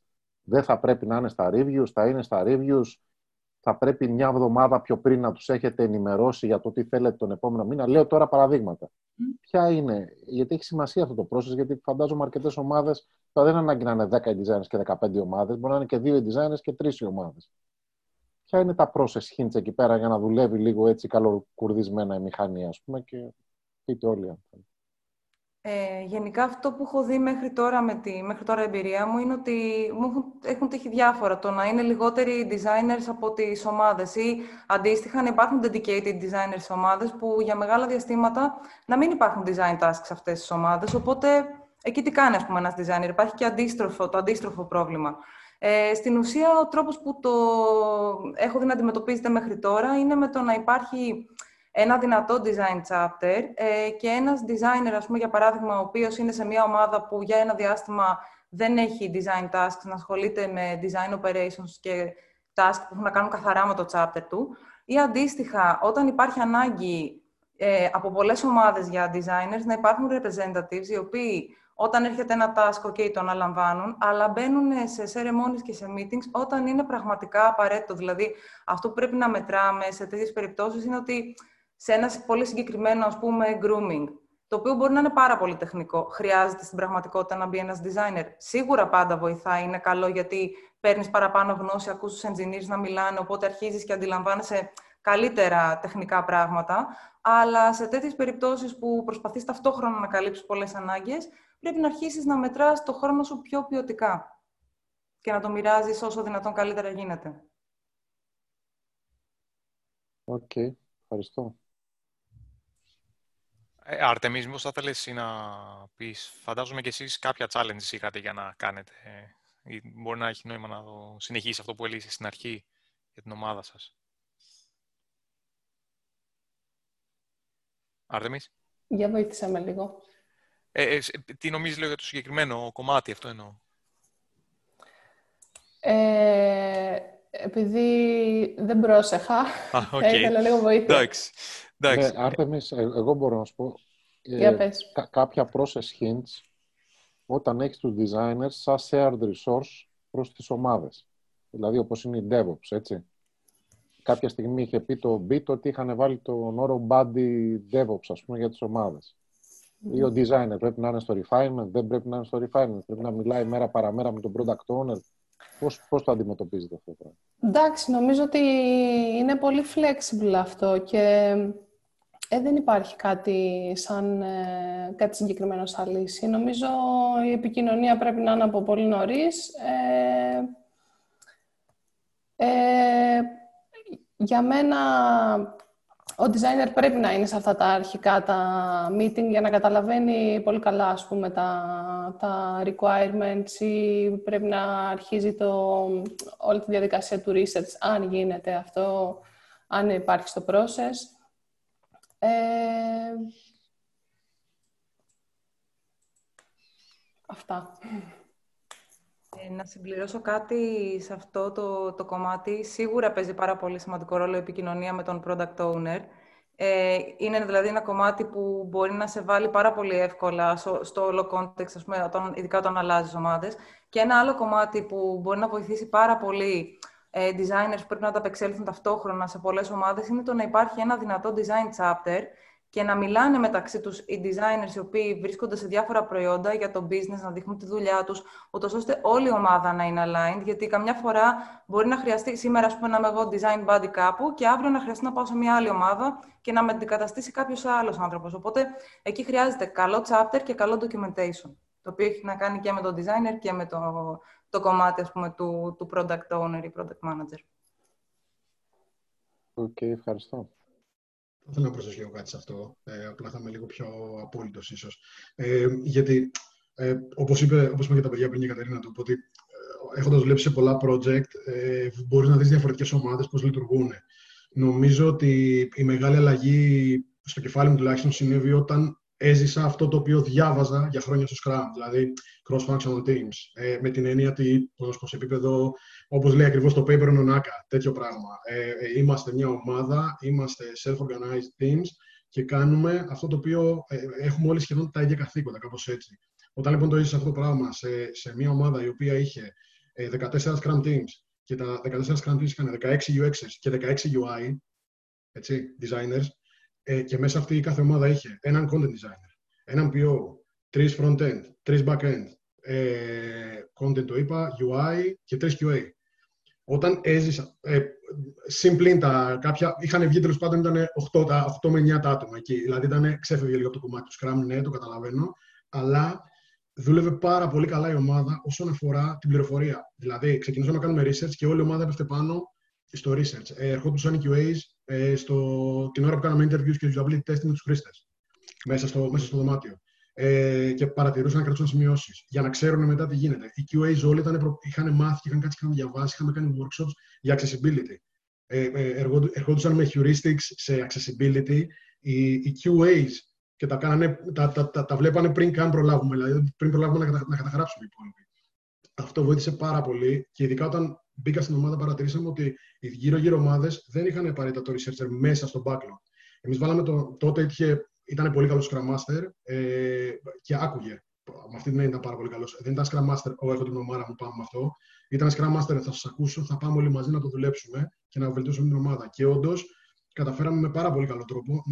δεν θα πρέπει να είναι στα reviews, θα είναι στα reviews, θα πρέπει μια εβδομάδα πιο πριν να τους έχετε ενημερώσει για το τι θέλετε τον επόμενο μήνα. Λέω τώρα παραδείγματα. Ποια είναι, γιατί έχει σημασία αυτό το process, γιατί φαντάζομαι αρκετές ομάδες, δεν είναι ανάγκη να είναι 10 designers και 15 ομάδες, μπορεί να είναι και 2 designers και 3 ομάδες. Ποια είναι τα process hints εκεί πέρα για να δουλεύει λίγο έτσι καλοκουρδισμένα η μηχανή, ας πούμε, και πείτε όλοι αν θέλετε. Γενικά αυτό που έχω δει μέχρι τώρα με τη μέχρι τώρα εμπειρία μου είναι ότι μου έχουν τύχει διάφορα. Το να είναι λιγότεροι designers από τις ομάδες ή αντίστοιχα να υπάρχουν dedicated designers στις ομάδες που για μεγάλα διαστήματα να μην υπάρχουν design tasks σε αυτές τις ομάδες. Οπότε εκεί τι κάνει, ας πούμε, ένας designer. Υπάρχει και το αντίστροφο πρόβλημα. Στην ουσία ο τρόπος που το έχω δει να αντιμετωπίζεται μέχρι τώρα είναι με το να υπάρχει ένα δυνατό design chapter και ένας designer, ας πούμε, για παράδειγμα, ο οποίος είναι σε μια ομάδα που για ένα διάστημα δεν έχει design tasks, να ασχολείται με design operations και tasks που έχουν να κάνουν καθαρά με το chapter του. Ή αντίστοιχα, όταν υπάρχει ανάγκη από πολλές ομάδες για designers, να υπάρχουν representatives οι οποίοι όταν έρχεται ένα task, το αναλαμβάνουν, αλλά μπαίνουν σε ceremonies και σε meetings όταν είναι πραγματικά απαραίτητο. Δηλαδή, αυτό που πρέπει να μετράμε σε τέτοιες περιπτώσεις είναι ότι σε ένα πολύ συγκεκριμένο, ας πούμε, grooming, το οποίο μπορεί να είναι πάρα πολύ τεχνικό, χρειάζεται στην πραγματικότητα να μπει ένας designer. Σίγουρα πάντα βοηθάει, είναι καλό γιατί παίρνεις παραπάνω γνώση, ακούς τους engineers να μιλάνε, οπότε αρχίζεις και αντιλαμβάνεσαι καλύτερα τεχνικά πράγματα. Αλλά σε τέτοιες περιπτώσεις που προσπαθείς ταυτόχρονα να καλύψεις πολλές ανάγκες, πρέπει να αρχίσεις να μετράς το χρόνο σου πιο ποιοτικά και να το μοιράζεις όσο δυνατόν καλύτερα γίνεται. Οκ, ευχαριστώ. Άρτεμις, μήπως θα θέλεις να πεις, φαντάζομαι και εσείς κάποια challenges είχατε για να κάνετε. Ή μπορεί να έχει νόημα να το συνεχίσεις αυτό που έλυσες στην αρχή για την ομάδα σας. Άρτεμις. Για βοήθησε με λίγο. Τι νομίζεις, λέω, για το συγκεκριμένο κομμάτι, αυτό εννοώ. Επειδή δεν πρόσεχα, ήθελα λίγο βοήθεια. Εντάξει. Άρτεμις, εγώ μπορώ να σου πω Για πες. κάποια process hints όταν έχεις τους designers σαν shared resource προς τις ομάδες. Δηλαδή, όπως είναι η DevOps, έτσι. Κάποια στιγμή είχε πει το Bit ότι είχαν βάλει τον όρο Buddy DevOps, ας πούμε, για τις ομάδες. Ή ο designer πρέπει να είναι στο refinement, δεν πρέπει να είναι στο refinement, πρέπει να μιλάει μέρα παραμέρα με τον product owner. Πώς το αντιμετωπίζετε αυτό το πράγμα? Εντάξει, νομίζω ότι είναι πολύ flexible αυτό και δεν υπάρχει κάτι κάτι συγκεκριμένο σαν λύση. Νομίζω η επικοινωνία πρέπει να είναι από πολύ νωρίς. Για μένα, ο designer πρέπει να είναι σε αυτά τα αρχικά τα meeting για να καταλαβαίνει πολύ καλά, ας πούμε, τα requirements ή πρέπει να αρχίζει όλη τη διαδικασία του research, αν γίνεται αυτό, αν υπάρχει στο process. Αυτά. Να συμπληρώσω κάτι σε αυτό το κομμάτι. Σίγουρα παίζει πάρα πολύ σημαντικό ρόλο η επικοινωνία με τον product owner. Είναι δηλαδή ένα κομμάτι που μπορεί να σε βάλει πάρα πολύ εύκολα στο όλο context, ας πούμε, ειδικά όταν αλλάζεις ομάδες. Και ένα άλλο κομμάτι που μπορεί να βοηθήσει πάρα πολύ designers που πρέπει να ανταπεξέλθουν ταυτόχρονα σε πολλές ομάδες είναι το να υπάρχει ένα δυνατό design chapter και να μιλάνε μεταξύ τους οι designers οι οποίοι βρίσκονται σε διάφορα προϊόντα για το business, να δείχνουν τη δουλειά τους, ούτως ώστε όλη η ομάδα να είναι aligned, γιατί καμιά φορά μπορεί να χρειαστεί σήμερα, ας πούμε, να είμαι εγώ design buddy κάπου και αύριο να χρειαστεί να πάω σε μια άλλη ομάδα και να με αντικαταστήσει κάποιος άλλος άνθρωπος. Οπότε εκεί χρειάζεται καλό chapter και καλό documentation, το οποίο έχει να κάνει και με τον designer και με το κομμάτι, ας πούμε, του product owner ή product manager. Οκ, ευχαριστώ. Θα ήθελα να προσθέσω λίγο κάτι σε αυτό. Απλά θα είμαι λίγο πιο απόλυτος ίσως. Γιατί, όπως είπε και τα παιδιά πριν η Κατερίνα, το ότι έχοντας δουλέψει σε πολλά project, μπορείς να δεις διαφορετικές ομάδες πώς λειτουργούν. Νομίζω ότι η μεγάλη αλλαγή στο κεφάλι μου τουλάχιστον συνέβη όταν έζησα αυτό το οποίο διάβαζα για χρόνια στο Scrum, δηλαδή cross-functional teams. Με την έννοια ότι σε επίπεδο, όπως λέει ακριβώς το paper Nonaka, τέτοιο πράγμα. Είμαστε μια ομάδα, είμαστε self-organized teams και κάνουμε αυτό το οποίο έχουμε όλοι σχεδόν τα ίδια καθήκοντα, κάπως έτσι. Όταν λοιπόν το έζησα αυτό το πράγμα σε μια ομάδα η οποία είχε 14 Scrum Teams και τα 14 Scrum Teams είχαν 16 UXers και 16 UI, έτσι, designers, και μέσα αυτή η κάθε ομάδα είχε έναν content designer, έναν PO, 3 front-end, 3 back-end, content το είπα, UI και 3 QA. Όταν έζησα, συμπλήν κάποια, είχαν βγει τέλος πάντων, ήταν 8 με 9 τα άτομα εκεί, δηλαδή ξέφευγε λίγο από το κομμάτι του Scrum, ναι, το καταλαβαίνω, αλλά δούλευε πάρα πολύ καλά η ομάδα όσον αφορά την πληροφορία. Δηλαδή, ξεκινούσαμε να κάνουμε research και όλη η ομάδα έπεφτε πάνω στο research. Ερχόντουσαν οι QAs την ώρα που κάναμε interviews και usability testing με τους χρήστες μέσα στο δωμάτιο. Και παρατηρούσαν να κρατούσαν σημειώσεις για να ξέρουν μετά τι γίνεται. Οι QAs όλοι είχαν μάθει και είχαν κάτσει και είχαν διαβάσει, είχαμε κάνει workshops για accessibility. Ερχόντουσαν με heuristics σε accessibility. Οι QAs και τα βλέπανε πριν καν προλάβουμε, δηλαδή πριν προλάβουμε να καταγράψουμε οι υπόλοιποι. Αυτό βοήθησε πάρα πολύ και ειδικά όταν μπήκα στην ομάδα παρατηρήσαμε ότι οι γύρω-γύρω ομάδες δεν είχαν απαραίτητα το researcher μέσα στο backlog. Εμείς βάλαμε τότε ήταν πολύ καλός Scrum Master και άκουγε. Με αυτή την έννοια ήταν πάρα πολύ καλός. Δεν ήταν Scrum Master, έχω την ομάδα μου, πάμε με αυτό. Ήταν Scrum Master, θα σας ακούσω, θα πάμε όλοι μαζί να το δουλέψουμε και να βελτιώσουμε την ομάδα. Και όντως καταφέραμε με πάρα πολύ καλό τρόπο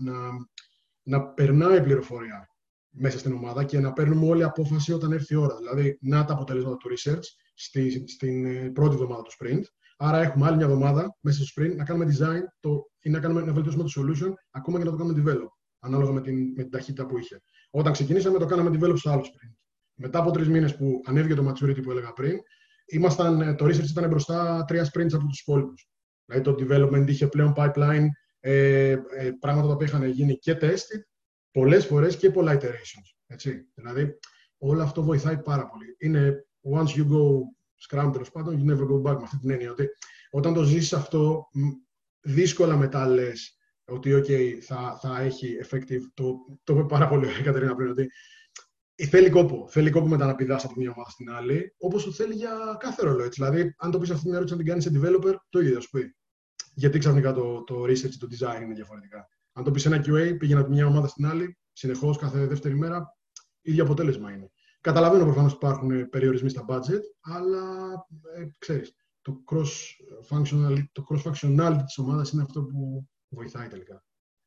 να περνάει η πληροφορία μέσα στην ομάδα και να παίρνουμε όλη απόφαση όταν έρθει η ώρα. Δηλαδή, να τα αποτελέσματα του research στην πρώτη εβδομάδα του sprint. Άρα, έχουμε άλλη μια εβδομάδα μέσα στο sprint να κάνουμε design ή να βελτιώσουμε το solution, ακόμα και να το κάνουμε develop, ανάλογα με την ταχύτητα που είχε. Όταν ξεκινήσαμε, το κάναμε develop στο άλλο sprint. Μετά από 3 μήνες που ανέβηκε το maturity που έλεγα πριν, το research ήταν μπροστά 3 sprints από τους υπόλοιπους. Δηλαδή, το development είχε πλέον pipeline, πράγματα τα οποία είχαν γίνει και tested πολλές φορές και πολλά iterations. Έτσι. Δηλαδή, όλο αυτό βοηθάει πάρα πολύ. Είναι once you go Scrum, τέλος πάντων, you never go back, με αυτή την έννοια. Ότι όταν το ζήσεις αυτό, δύσκολα μετά λες ότι okay, θα έχει effective. Το είπε πάρα πολύ η Κατερίνα πριν, ότι θέλει κόπο. Θέλει κόπο μετά να πηδάς από μια ομάδα στην άλλη, όπως το θέλει για κάθε ρόλο. Έτσι. Δηλαδή, αν το πεις αυτή την ερώτηση, αν την κάνεις σε developer, το ίδιο θα σου πει. Γιατί ξαφνικά το research, το design είναι διαφορετικά. Αν το πεις σε ένα QA, πήγαινε από μια ομάδα στην άλλη, συνεχώς κάθε δεύτερη μέρα, ίδιο αποτέλεσμα είναι. Καταλαβαίνω προφανώς ότι υπάρχουν περιορισμοί στα budget, αλλά ξέρεις, το cross-functionality της ομάδας είναι αυτό που βοηθάει τελικά.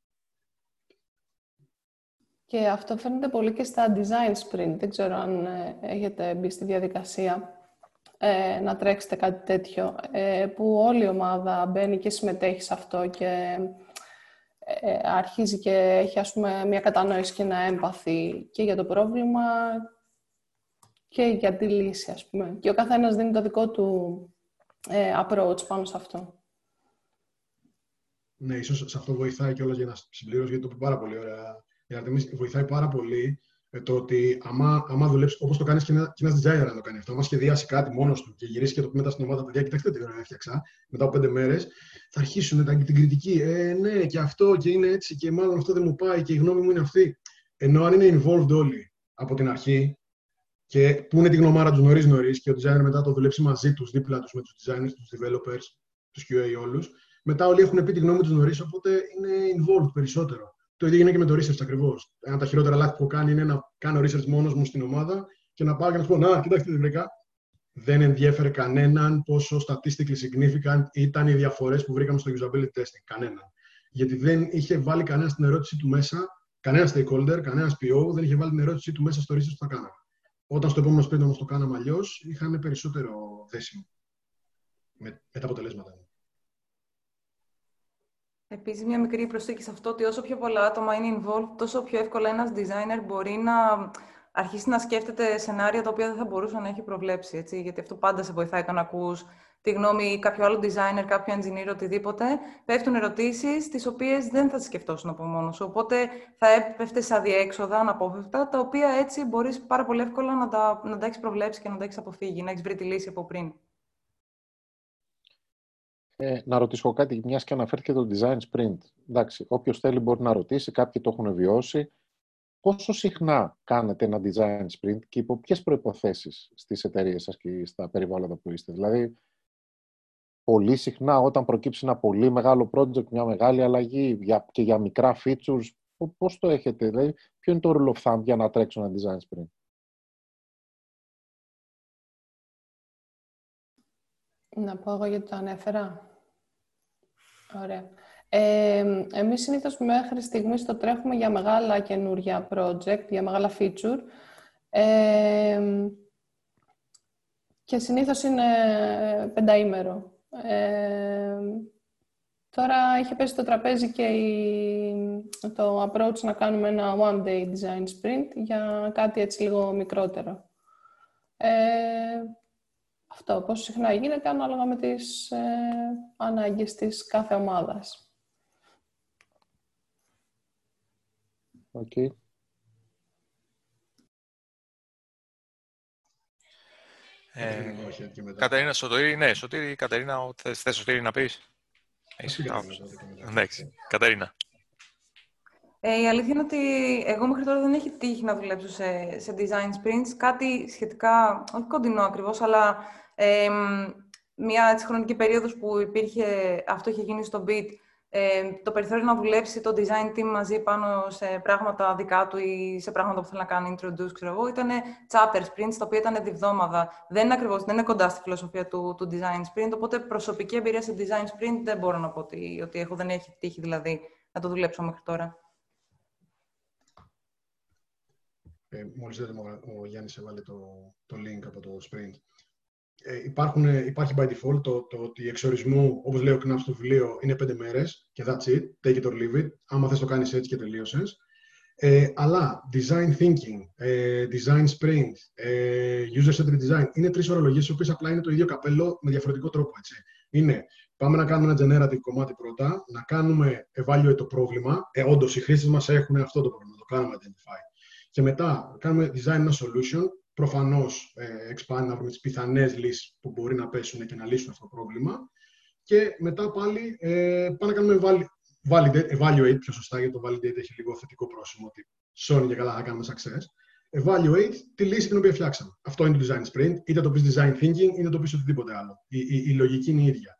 Και αυτό φαίνεται πολύ και στα design sprint. Δεν ξέρω αν έχετε μπει στη διαδικασία να τρέξετε κάτι τέτοιο, που όλη η ομάδα μπαίνει και συμμετέχει σε αυτό και αρχίζει και έχει, ας πούμε, μια κατανόηση και ένα έμπαθη και για το πρόβλημα και για τη λύση, ας πούμε. Και ο καθένας δίνει το δικό του approach πάνω σε αυτό. Ναι, ίσως σε αυτό βοηθάει κιόλας, για να συμπληρώσω, γιατί το είπε πάρα πολύ ωραία. Βοηθάει πάρα πολύ το ότι άμα δουλέψει, όπως το κάνεις και ένας designer να το κάνει αυτό, άμα σχεδιάσει κάτι μόνος του και γυρίσει και το πει μετά στην ομάδα, παιδιά, κοιτάξτε τι ωραία έφτιαξα, μετά από 5 μέρες, θα αρχίσουν την κριτική. Ναι, και αυτό και είναι έτσι, και μάλλον αυτό δεν μου πάει, και η γνώμη μου είναι αυτή. Ενώ αν είναι involved όλοι από την αρχή, και που είναι τη γνωμάρα τους νωρίς, και ο designer μετά το δουλέψει μαζί τους, δίπλα τους, με τους designers, τους developers, τους QA όλους, μετά όλοι έχουν πει τη γνώμη τους νωρίς, οπότε είναι involved περισσότερο. Το ίδιο γίνεται και με το research ακριβώς. Ένα από τα χειρότερα λάθη που έχω κάνει είναι να κάνω research μόνος μου στην ομάδα και να πάω και να σου πω: να, κοιτάξτε τι βρήκα. Δεν ενδιέφερε κανέναν πόσο statistically significant ήταν οι διαφορές που βρήκαμε στο usability testing. Κανέναν. Γιατί δεν είχε βάλει κανένα την ερώτησή του μέσα, κανένα stakeholder, κανένα PO, δεν είχε βάλει την ερώτησή του μέσα στο research που θα κάναμε. Όταν στο επόμενο sprint όμως το κάναμε αλλιώς, είχαν περισσότερο δέσιμο με τα αποτελέσματα. Επίσης, μια μικρή προσθήκη σε αυτό, ότι όσο πιο πολλά άτομα είναι involved, τόσο πιο εύκολα ένας designer μπορεί να αρχίσει να σκέφτεται σενάρια τα οποία δεν θα μπορούσε να έχει προβλέψει. Έτσι, γιατί αυτό πάντα σε βοηθάει το να ακούς τη γνώμη κάποιου άλλου designer, κάποιου engineer, οτιδήποτε. Πέφτουν ερωτήσεις τις οποίες δεν θα τις σκεφτόσουν από μόνος σου. Οπότε θα έπεφτες σε αδιέξοδα, αναπόφευκτα, τα οποία έτσι μπορείς πάρα πολύ εύκολα να τα έχεις προβλέψει και να τα έχεις αποφύγει, να έχεις βρει τη λύση από πριν. Να ρωτήσω κάτι, μιας και αναφέρθηκε το design sprint. Εντάξει, όποιος θέλει μπορεί να ρωτήσει, κάποιοι το έχουν βιώσει. Πόσο συχνά κάνετε ένα design sprint και υπό ποιες προϋποθέσεις στις εταιρείες σας και στα περιβάλλοντα που είστε? Δηλαδή, πολύ συχνά όταν προκύψει ένα πολύ μεγάλο project, μια μεγάλη αλλαγή και για μικρά features, πώς το έχετε? Δηλαδή, ποιο είναι το rule of thumb για να τρέξω ένα design sprint? Να πω εγώ γιατί το ανέφερα. Ωραία. Εμείς συνήθως μέχρι στιγμής το τρέχουμε για μεγάλα καινούρια project, για μεγάλα feature. Και συνήθως είναι 5ημερο. Τώρα είχε πέσει στο τραπέζι και το approach να κάνουμε ένα one-day design sprint για κάτι έτσι λίγο μικρότερο. Αυτό, πόσο συχνά γίνεται, ανάλογα με τις ανάγκες της κάθε ομάδας. Okay. Κατερίνα, Σωτήρη, ναι, Σωτήρη, Κατερίνα, θες Σωτήρη να πεις? Εντάξει, Κατερίνα. Η αλήθεια είναι ότι εγώ μέχρι τώρα δεν έχει τύχει να δουλέψω σε design sprints. Κάτι σχετικά, όχι κοντινό ακριβώς, αλλά μια έτσι, χρονική περίοδος που αυτό είχε γίνει στο Beat, το περιθώριο να δουλέψει το design team μαζί πάνω σε πράγματα δικά του ή σε πράγματα που θέλει να κάνει introduce, ξέρω εγώ, ήταν chapter sprints, τα οποία ήταν διβδόμαδα. Δεν είναι ακριβώς, δεν είναι κοντά στη φιλοσοφία του design sprint, οπότε προσωπική εμπειρία σε design sprint δεν μπορώ να πω ότι έχω, δεν έχει τύχει δηλαδή να το δουλέψω μέχρι τώρα. Μόλις ο Γιάννης έβαλε το link από το sprint. Υπάρχει by default το ότι εξορισμού, όπως λέει ο Knapp στο βιβλίο, είναι 5 μέρες και that's it, take it or leave it. Άμα θες το κάνεις έτσι και τελείωσες. Αλλά design thinking, design sprint, user-centered design είναι 3 ορολογίες, οι οποίες απλά είναι το ίδιο καπέλο με διαφορετικό τρόπο. Έτσι. Είναι, πάμε να κάνουμε ένα generative κομμάτι πρώτα, να κάνουμε evaluate το πρόβλημα. Όντως, οι χρήστες μας έχουν αυτό το πρόβλημα, το κάνουμε identify. Και μετά κάνουμε design ένα solution, προφανώς expand να βρούμε τις πιθανές λύσεις που μπορεί να πέσουν και να λύσουν αυτό το πρόβλημα. Και μετά πάλι πάμε να κάνουμε evaluate, πιο σωστά, γιατί το validate έχει λίγο θετικό πρόσημο, ότι σώνει και καλά θα κάνουμε success. Evaluate τη λύση την οποία φτιάξαμε. Αυτό είναι το design sprint, είτε το πεις design thinking, είτε το πεις οτιδήποτε άλλο. Η λογική είναι η ίδια.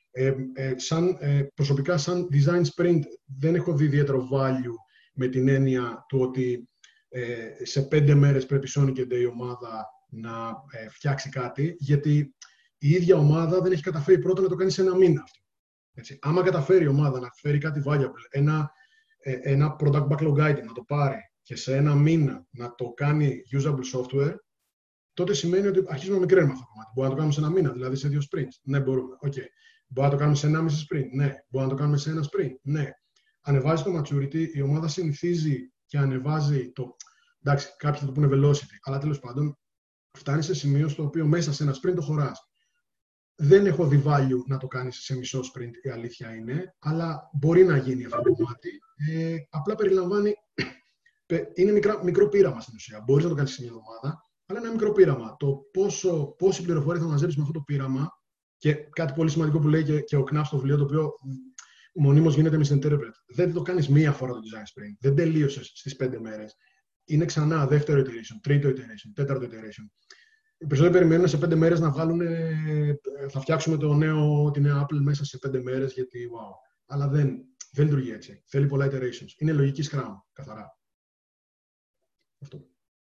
Προσωπικά, σαν design sprint, δεν έχω δει ιδιαίτερο value με την έννοια του ότι σε 5 μέρες πρέπει Sony και η ομάδα να φτιάξει κάτι, γιατί η ίδια ομάδα δεν έχει καταφέρει πρώτα να το κάνει σε ένα μήνα αυτό. Έτσι. Άμα καταφέρει η ομάδα να φέρει κάτι valuable, ένα product backlog item, να το πάρει και σε ένα μήνα να το κάνει usable software, τότε σημαίνει ότι αρχίζουμε να μικραίνουμε αυτό το κομμάτι. Μπορούμε να το κάνουμε σε ένα μήνα, δηλαδή σε 2 sprints. Ναι, μπορούμε. Okay. Μπορούμε να το κάνουμε σε 1,5 sprint. Ναι. Μπορούμε να το κάνουμε σε 1 sprint. Ναι. Ανεβάζει το maturity, η ομάδα συνηθίζει και ανεβάζει το. Εντάξει, κάποιοι θα το πούνε velocity, αλλά τέλος πάντων φτάνει σε σημείο στο οποίο μέσα σε ένα sprint το χωράς. Δεν έχω δει value να το κάνεις σε μισό sprint, η αλήθεια είναι, αλλά μπορεί να γίνει αυτό το κομμάτι. Απλά περιλαμβάνει. Είναι μικρό πείραμα στην ουσία. Μπορείς να το κάνεις σε μια εβδομάδα, αλλά είναι ένα μικρό πείραμα. Το πόση πληροφορία θα μαζέψεις με αυτό το πείραμα, και κάτι πολύ σημαντικό που λέει και ο Knapp στο βιβλίο, το οποίο μονίμως γίνεται misinterpret. Δεν το κάνεις μία φορά το design sprint. Δεν τελείωσες στις 5 μέρες. Είναι ξανά δεύτερο iteration, τρίτο iteration, τέταρτο iteration. Οι περισσότεροι περιμένουν σε 5 μέρες να βγάλουν, θα φτιάξουμε τη νέα Apple μέσα σε 5 μέρες, γιατί wow. Αλλά δεν λειτουργεί έτσι. Θέλει πολλά iterations. Είναι λογική Scrum, καθαρά. Αυτό.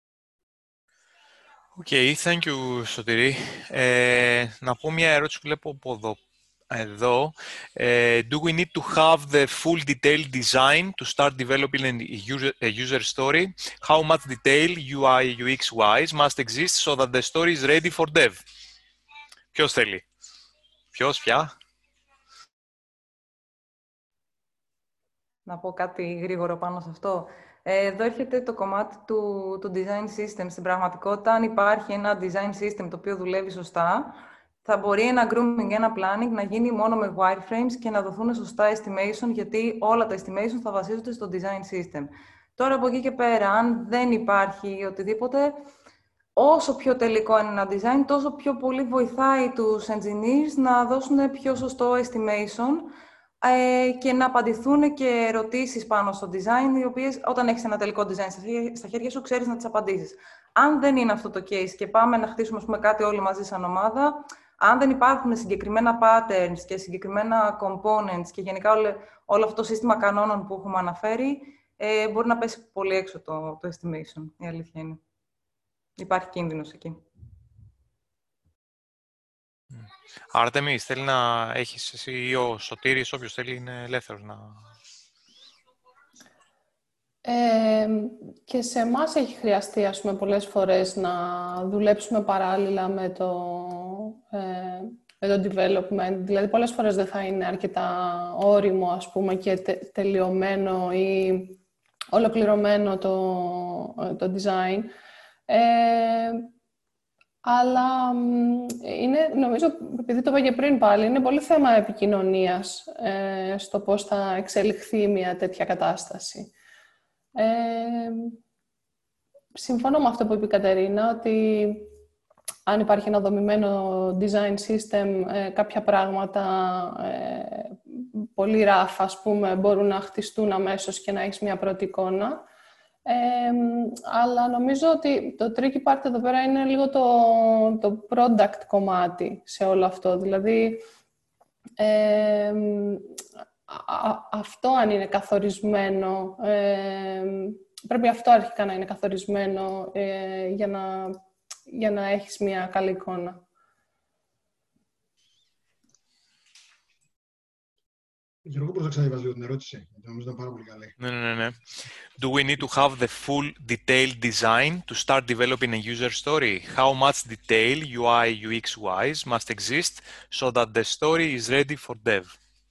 Okay, thank you, Σωτήρη. Να πω μια ερώτηση που βλέπω από εδώ. Do we need to have the full detailed design to start developing a user story? How much detail UI, UX-wise must exist so that the story is ready for dev? Ποιος θέλει? Ποια? Να πω κάτι γρήγορο πάνω σε αυτό. Εδώ έρχεται το κομμάτι του design system. Στην πραγματικότητα, αν υπάρχει ένα design system το οποίο δουλεύει σωστά, θα μπορεί ένα grooming, ένα planning να γίνει μόνο με wireframes και να δοθούν σωστά estimation, γιατί όλα τα estimation θα βασίζονται στο design system. Τώρα, από εκεί και πέρα, αν δεν υπάρχει οτιδήποτε, όσο πιο τελικό είναι ένα design, τόσο πιο πολύ βοηθάει τους engineers να δώσουν πιο σωστό estimation και να απαντηθούν και ερωτήσεις πάνω στο design, οι οποίες όταν έχεις ένα τελικό design στα χέρια σου, ξέρεις να τις απαντήσεις. Αν δεν είναι αυτό το case και πάμε να χτίσουμε, ας πούμε, κάτι όλοι μαζί σαν ομάδα, αν δεν υπάρχουν συγκεκριμένα patterns και συγκεκριμένα components και γενικά όλο αυτό το σύστημα κανόνων που έχουμε αναφέρει, μπορεί να πέσει πολύ έξω το estimation, η αλήθεια είναι. Υπάρχει κίνδυνος εκεί. Άρτεμις, θέλει να έχεις εσύ ή ο Σωτήρης, όποιος θέλει είναι ελεύθερος να... Και σε εμάς έχει χρειαστεί, ας πούμε, πολλές φορές να δουλέψουμε παράλληλα με το development. Δηλαδή, πολλές φορές δεν θα είναι αρκετά όριμο, ας πούμε, και τελειωμένο ή ολοκληρωμένο το design. Αλλά νομίζω, επειδή το είπα και πριν πάλι, είναι πολύ θέμα επικοινωνίας στο πώς θα εξελιχθεί μια τέτοια κατάσταση. Συμφωνώ με αυτό που είπε η Κατερίνα, ότι αν υπάρχει ένα δομημένο design system, κάποια πράγματα πολύ rough, ας πούμε, μπορούν να χτιστούν αμέσως και να έχεις μια πρώτη εικόνα. Αλλά νομίζω ότι το tricky part εδώ πέρα είναι λίγο το product κομμάτι σε όλο αυτό. Δηλαδή, αυτό αν είναι καθορισμένο, πρέπει αυτό αρχικά να είναι καθορισμένο για να έχεις μια καλή εικόνα. Γιώργο, πώς θα ξαναδιαβάσει λίγο την ερώτηση, γιατί νομίζω ήταν πάρα πολύ καλή. Ναι. Do we need to have the full detailed design to start developing a user story? How much detail, UI, UX-wise, must exist so that the story is ready for dev?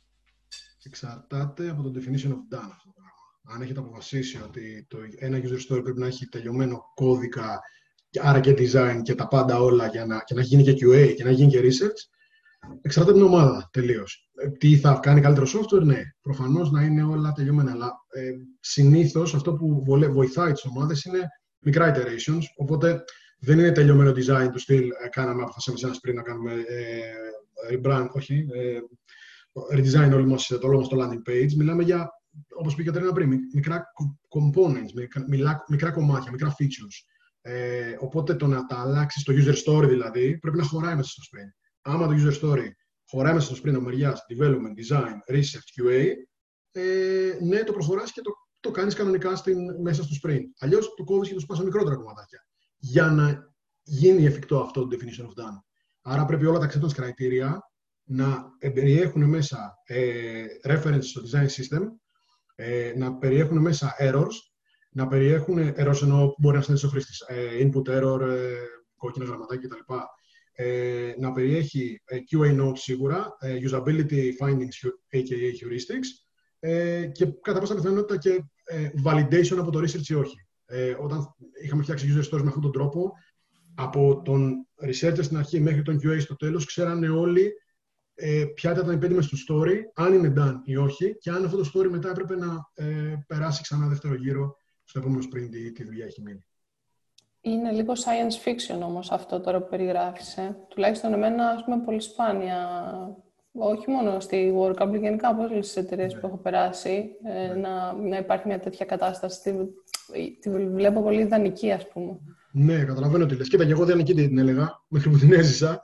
Εξαρτάται από το definition of done αυτό το πράγμα. Αν έχετε αποφασίσει ότι ένα user story πρέπει να έχει τελειωμένο κώδικα, άρα και design και τα πάντα όλα, και να γίνει και QA και να γίνει και research, εξαρτάται από την ομάδα τελείως. Τι θα κάνει καλύτερο software, ναι. Προφανώς να είναι όλα τελειωμένα. Αλλά συνήθως αυτό που βοηθάει τις ομάδες είναι μικρά iterations. Οπότε δεν είναι τελειωμένο design του στυλ. Αποφασίσαμε σε ένα sprint να κάνουμε rebrand, redesign όλο μας το landing page. Μιλάμε για, όπως πήγε η Κατερίνα πριν, μικρά components, μικρά κομμάτια, μικρά features. Οπότε το να τα αλλάξεις το user story δηλαδή πρέπει να χωράει μέσα στο sprint. Άμα το user story χωράει μέσα στο sprint από μεριάς development, design, research, QA, ναι, το προχωράς και το κάνεις κανονικά μέσα στο sprint. Αλλιώς το κόβεις και το σπάς σε μικρότερα κομματάκια για να γίνει εφικτό αυτό το definition of done. Άρα πρέπει όλα τα acceptance criteria να περιέχουν μέσα references στο design system, να περιέχουν μέσα errors, να περιέχουν errors ενώ μπορεί να στέλνει ο χρήστης, input error, κόκκινα γραμματάκια κτλ. Να περιέχει QA notes σίγουρα, usability findings, aka heuristics, και κατά πάσα πιθανότητα και validation από το research ή όχι. Όταν είχαμε φτιάξει user stories με αυτόν τον τρόπο, από τον researcher στην αρχή μέχρι τον QA στο τέλος, ξέρανε όλοι ποια ήταν τα impediments του story, αν είναι done ή όχι, και αν αυτό το story μετά έπρεπε να περάσει ξανά δεύτερο γύρο στο επόμενο sprint ή τι δουλειά έχει μείνει. Είναι λίγο science fiction όμως αυτό τώρα που περιγράφεις. Τουλάχιστον εμένα, ας πούμε, πολύ σπάνια, όχι μόνο στη WorkUp, γενικά από όλες τις εταιρείες που έχω περάσει, να υπάρχει μια τέτοια κατάσταση. Τη βλέπω πολύ ιδανική, ας πούμε. Ναι, καταλαβαίνω τι λες. Κοίτα, και εγώ ιδανική την έλεγα, μέχρι που την έζησα.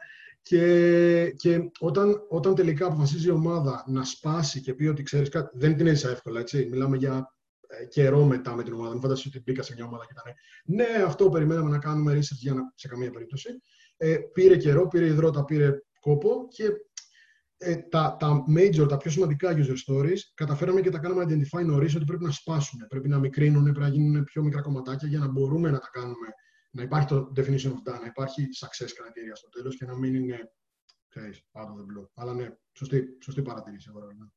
Και όταν τελικά αποφασίζει η ομάδα να σπάσει και πει ότι ξέρεις κάτι, δεν την έζησα εύκολα, έτσι. Μιλάμε για καιρό μετά με την ομάδα. Μην φανταστείς ότι μπήκα σε μια ομάδα και ήταν ναι, αυτό περιμέναμε να κάνουμε research σε καμία περίπτωση. Πήρε καιρό, πήρε υδρότα, πήρε κόπο και τα major, τα πιο σημαντικά user stories, καταφέραμε και τα κάναμε identify νωρίς ότι πρέπει να σπάσουν, πρέπει να μικρύνουν, πρέπει να γίνουν πιο μικρά κομματάκια για να μπορούμε να τα κάνουμε. Να υπάρχει το definition of done, να υπάρχει success criteria στο τέλος και να μην είναι, ξέρεις, out of the blue. Αλλά ναι, σωστή παρατήρηση.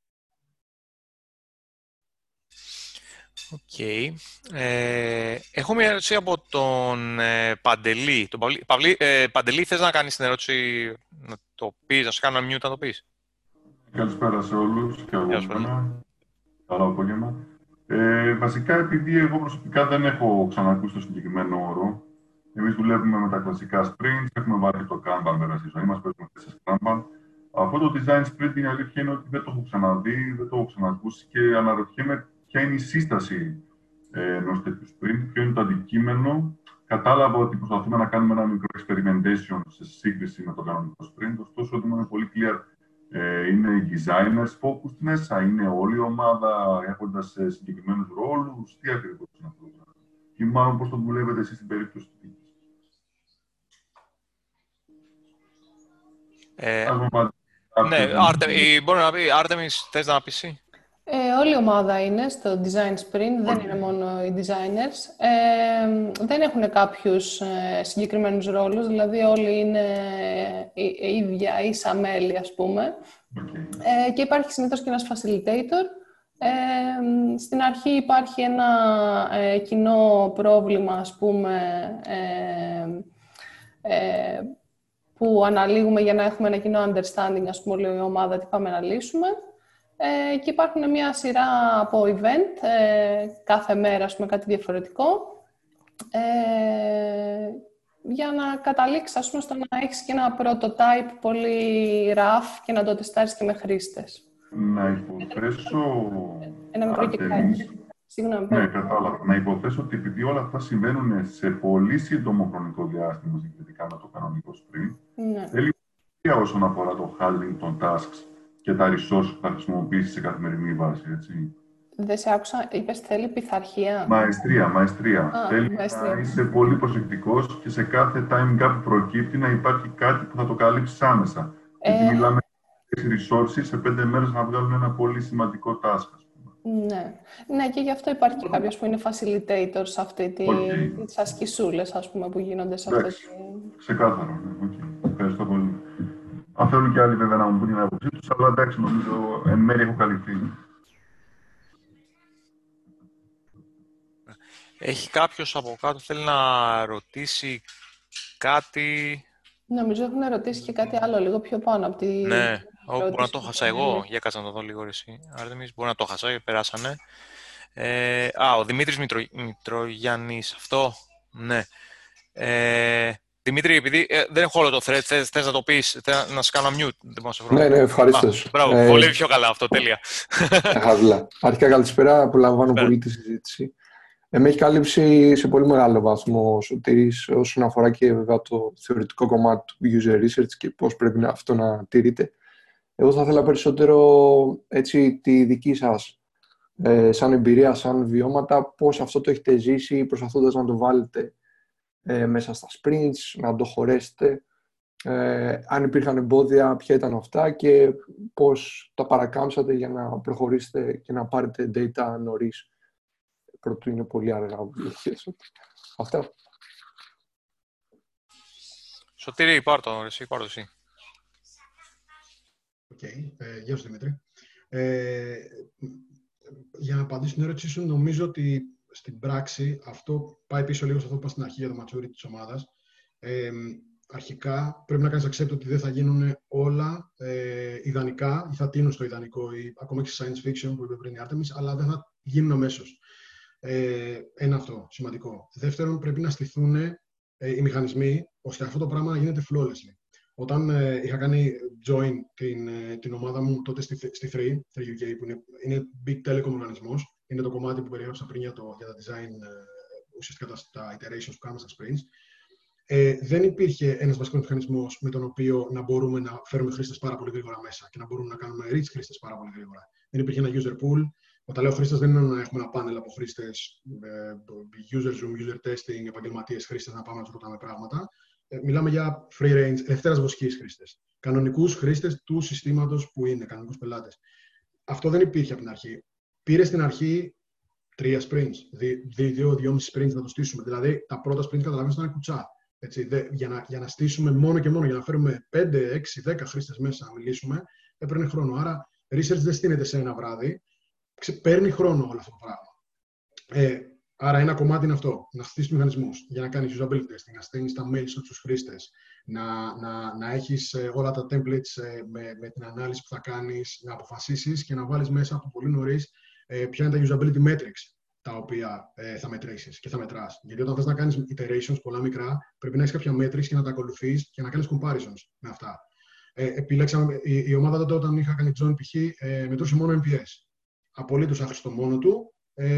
Οκ. Έχω μια ερώτηση από τον Παντελή. Παντελή, θες να κάνεις την ερώτηση, να το πεις, να σου κάνω ένα mute να το πεις? Καλησπέρα σε όλους και από μένα. Καλό απόγευμα. Βασικά, επειδή εγώ προσωπικά δεν έχω ξανακούσει το συγκεκριμένο όρο, εμείς δουλεύουμε με τα κλασικά sprints, έχουμε βάλει το Kanban μέσα στη ζωή μας, παίζουμε σε Kanban. Αυτό το design sprint, η αλήθεια είναι ότι δεν το έχω ξαναδεί, δεν το έχω ξανακούσει και αναρωτιέμαι ποια είναι η σύσταση ενός τέτοιου sprint, ποιο είναι το αντικείμενο. Κατάλαβα ότι προσπαθούμε να κάνουμε ένα μικρό experimentation σε σύγκριση με το κανονικό sprint, ωστόσο δεν είμαι πολύ clear. Είναι οι designers focused μέσα, είναι όλη η ομάδα έχοντας συγκεκριμένους ρόλους, τι ακριβώς είναι αυτό? Ή μάλλον πώς το δουλεύετε εσείς στην περίπτωση του? Ναι, μπορεί να πει, Artemis, θες να πεις εσύ? Όλη η ομάδα είναι στο Design Sprint, δεν είναι μόνο οι designers. Δεν έχουν κάποιους συγκεκριμένους ρόλους, δηλαδή όλοι είναι ίδια, ίσα μέλη, ας πούμε. Και υπάρχει συνήθως και ένας facilitator. Στην αρχή υπάρχει ένα κοινό πρόβλημα, ας πούμε, που αναλύουμε για να έχουμε ένα κοινό understanding, ας πούμε, όλη η ομάδα τι πάμε να λύσουμε. Και υπάρχουν μια σειρά από event, κάθε μέρα, ας πούμε, κάτι διαφορετικό, για να καταλήξεις, ας πούμε, στο να έχεις και ένα prototype πολύ rough και να το τεστάρεις και με χρήστες. Να υποθέσω... Ένα μικρό κεκάκι. Συγγνώμη. Ναι, κατάλαβα. Να υποθέσω ότι επειδή όλα αυτά συμβαίνουν σε πολύ σύντομο χρονικό διάστημα συγκριτικά με το κανονικό sprint, θέλει όσον αφορά το handling των tasks και τα resources που θα χρησιμοποιήσεις σε καθημερινή βάση, έτσι. Δεν σε άκουσα, είπες θέλει πειθαρχία. Μαεστρία. Θέλει να είσαι πολύ προσεκτικός και σε κάθε time gap που προκύπτει να υπάρχει κάτι που θα το καλύψεις άμεσα. Γιατί μιλάμε για resources σε 5 μέρες να βγάλουν ένα πολύ σημαντικό task. Ναι, και γι' αυτό υπάρχει και κάποιος που είναι facilitator σε αυτή τις ασκησούλες, ας πούμε, που γίνονται σε αυτό. Ξεκάθαρο, ναι. Ευχαριστώ πολύ. Αν θέλουν και άλλοι βέβαια να μου πούν την άποψή τους, αλλά εντάξει, νομίζω εν μέρει έχω καλυφθεί. Έχει κάποιος από κάτω θέλει να ρωτήσει κάτι? Νομίζω έχουν ρωτήσει και κάτι άλλο, λίγο πιο πάνω από τη... Ναι, μπορώ να το χάσα εγώ. Για κάτσε να το δω λίγο εσύ. Άρτεμις, μπορεί να το χάσα, περάσανε. Ο Δημήτρης Μητρογιάννης, αυτό, ναι. Δημήτρη, επειδή δεν έχω όλο το thread, θες να το πεις, να σε κάνω mute? Ναι, ευχαρίστως. Μπράβο, πολύ πιο καλά αυτό, τέλεια. Αρχικά καλησπέρα, απολαμβάνω πολύ τη συζήτηση. Με έχει καλύψει σε πολύ μεγάλο βαθμό ο Σωτήρης όσον αφορά και βέβαια το θεωρητικό κομμάτι του user research και πώς πρέπει αυτό να τηρείται. Εγώ θα ήθελα περισσότερο έτσι, τη δική σας σαν εμπειρία, σαν βιώματα, πώς αυτό το έχετε ζήσει προσπαθώντας να το βάλετε μέσα στα sprints, να το χωρέσετε, αν υπήρχαν εμπόδια, ποια ήταν αυτά και πώς τα παρακάμψατε για να προχωρήσετε και να πάρετε data νωρίς, προτού είναι πολύ αργά. Αυτά. Σωτήρη, πάρ' το εσύ. Γεια σου, Δημήτρη. Για να απαντήσω στην ερώτησή σου, νομίζω ότι στην πράξη αυτό πάει πίσω λίγο σε αυτό που είπα στην αρχή για το maturity της ομάδας. Αρχικά πρέπει να κάνεις accept ότι δεν θα γίνουν όλα ιδανικά ή θα τείνουν στο ιδανικό ή ακόμα και σε science fiction που είπε πριν η Artemis, αλλά δεν θα γίνουν αμέσως. Ένα αυτό σημαντικό. Δεύτερον, πρέπει να στηθούν οι μηχανισμοί ώστε αυτό το πράγμα να γίνεται flawlessly. Όταν είχα κάνει join την ομάδα μου τότε στη 3UK, που είναι big telecom οργανισμός, είναι το κομμάτι που περιέγραψα πριν για τα design, ουσιαστικά τα iterations που κάνουμε στα sprints, δεν υπήρχε ένας βασικός μηχανισμός με τον οποίο να μπορούμε να φέρουμε χρήστες πάρα πολύ γρήγορα μέσα και να μπορούμε να κάνουμε reach χρήστες πάρα πολύ γρήγορα. Δεν υπήρχε ένα user pool. Όταν λέω χρήστες, δεν είναι να έχουμε ένα πάνελ από χρήστες, user zoom, user testing, επαγγελματίες χρήστες να πάμε να τους ρωτάμε πράγματα. Μιλάμε για free range, ελευθέρας βοσκής χρήστες. Κανονικούς χρήστες του συστήματος που είναι, κανονικούς πελάτες. Αυτό δεν υπήρχε από την αρχή. Πήρε στην αρχή 3 sprints, 2-2,5 sprints να το στήσουμε. Δηλαδή, τα πρώτα sprints καταλαβαίνεις ήταν κουτσά. Έτσι, για να στήσουμε μόνο και μόνο, για να φέρουμε 5, 6, 10 χρήστες μέσα να μιλήσουμε, έπαιρνε χρόνο. Άρα, research δεν στείνεται σε ένα βράδυ. Παίρνει χρόνο όλο αυτό το πράγμα. Άρα, ένα κομμάτι είναι αυτό. Να στήσεις μηχανισμούς για να κάνεις usability testing, να στέλνεις τα mails στους χρήστες, να έχεις όλα τα templates με την ανάλυση που θα κάνεις, να αποφασίσεις και να βάλεις μέσα από πολύ νωρίς ποια είναι τα usability metrics τα οποία θα μετρήσεις και θα μετράς. Γιατί όταν θες να κάνεις iterations πολλά μικρά, πρέπει να έχεις κάποια metrics και να τα ακολουθείς και να κάνεις comparisons με αυτά. Επιλέξαμε, η ομάδα τότε όταν είχα κάνει join π.χ. μετρούσε μόνο MPS. Απολύτως άχρηστο μόνο του.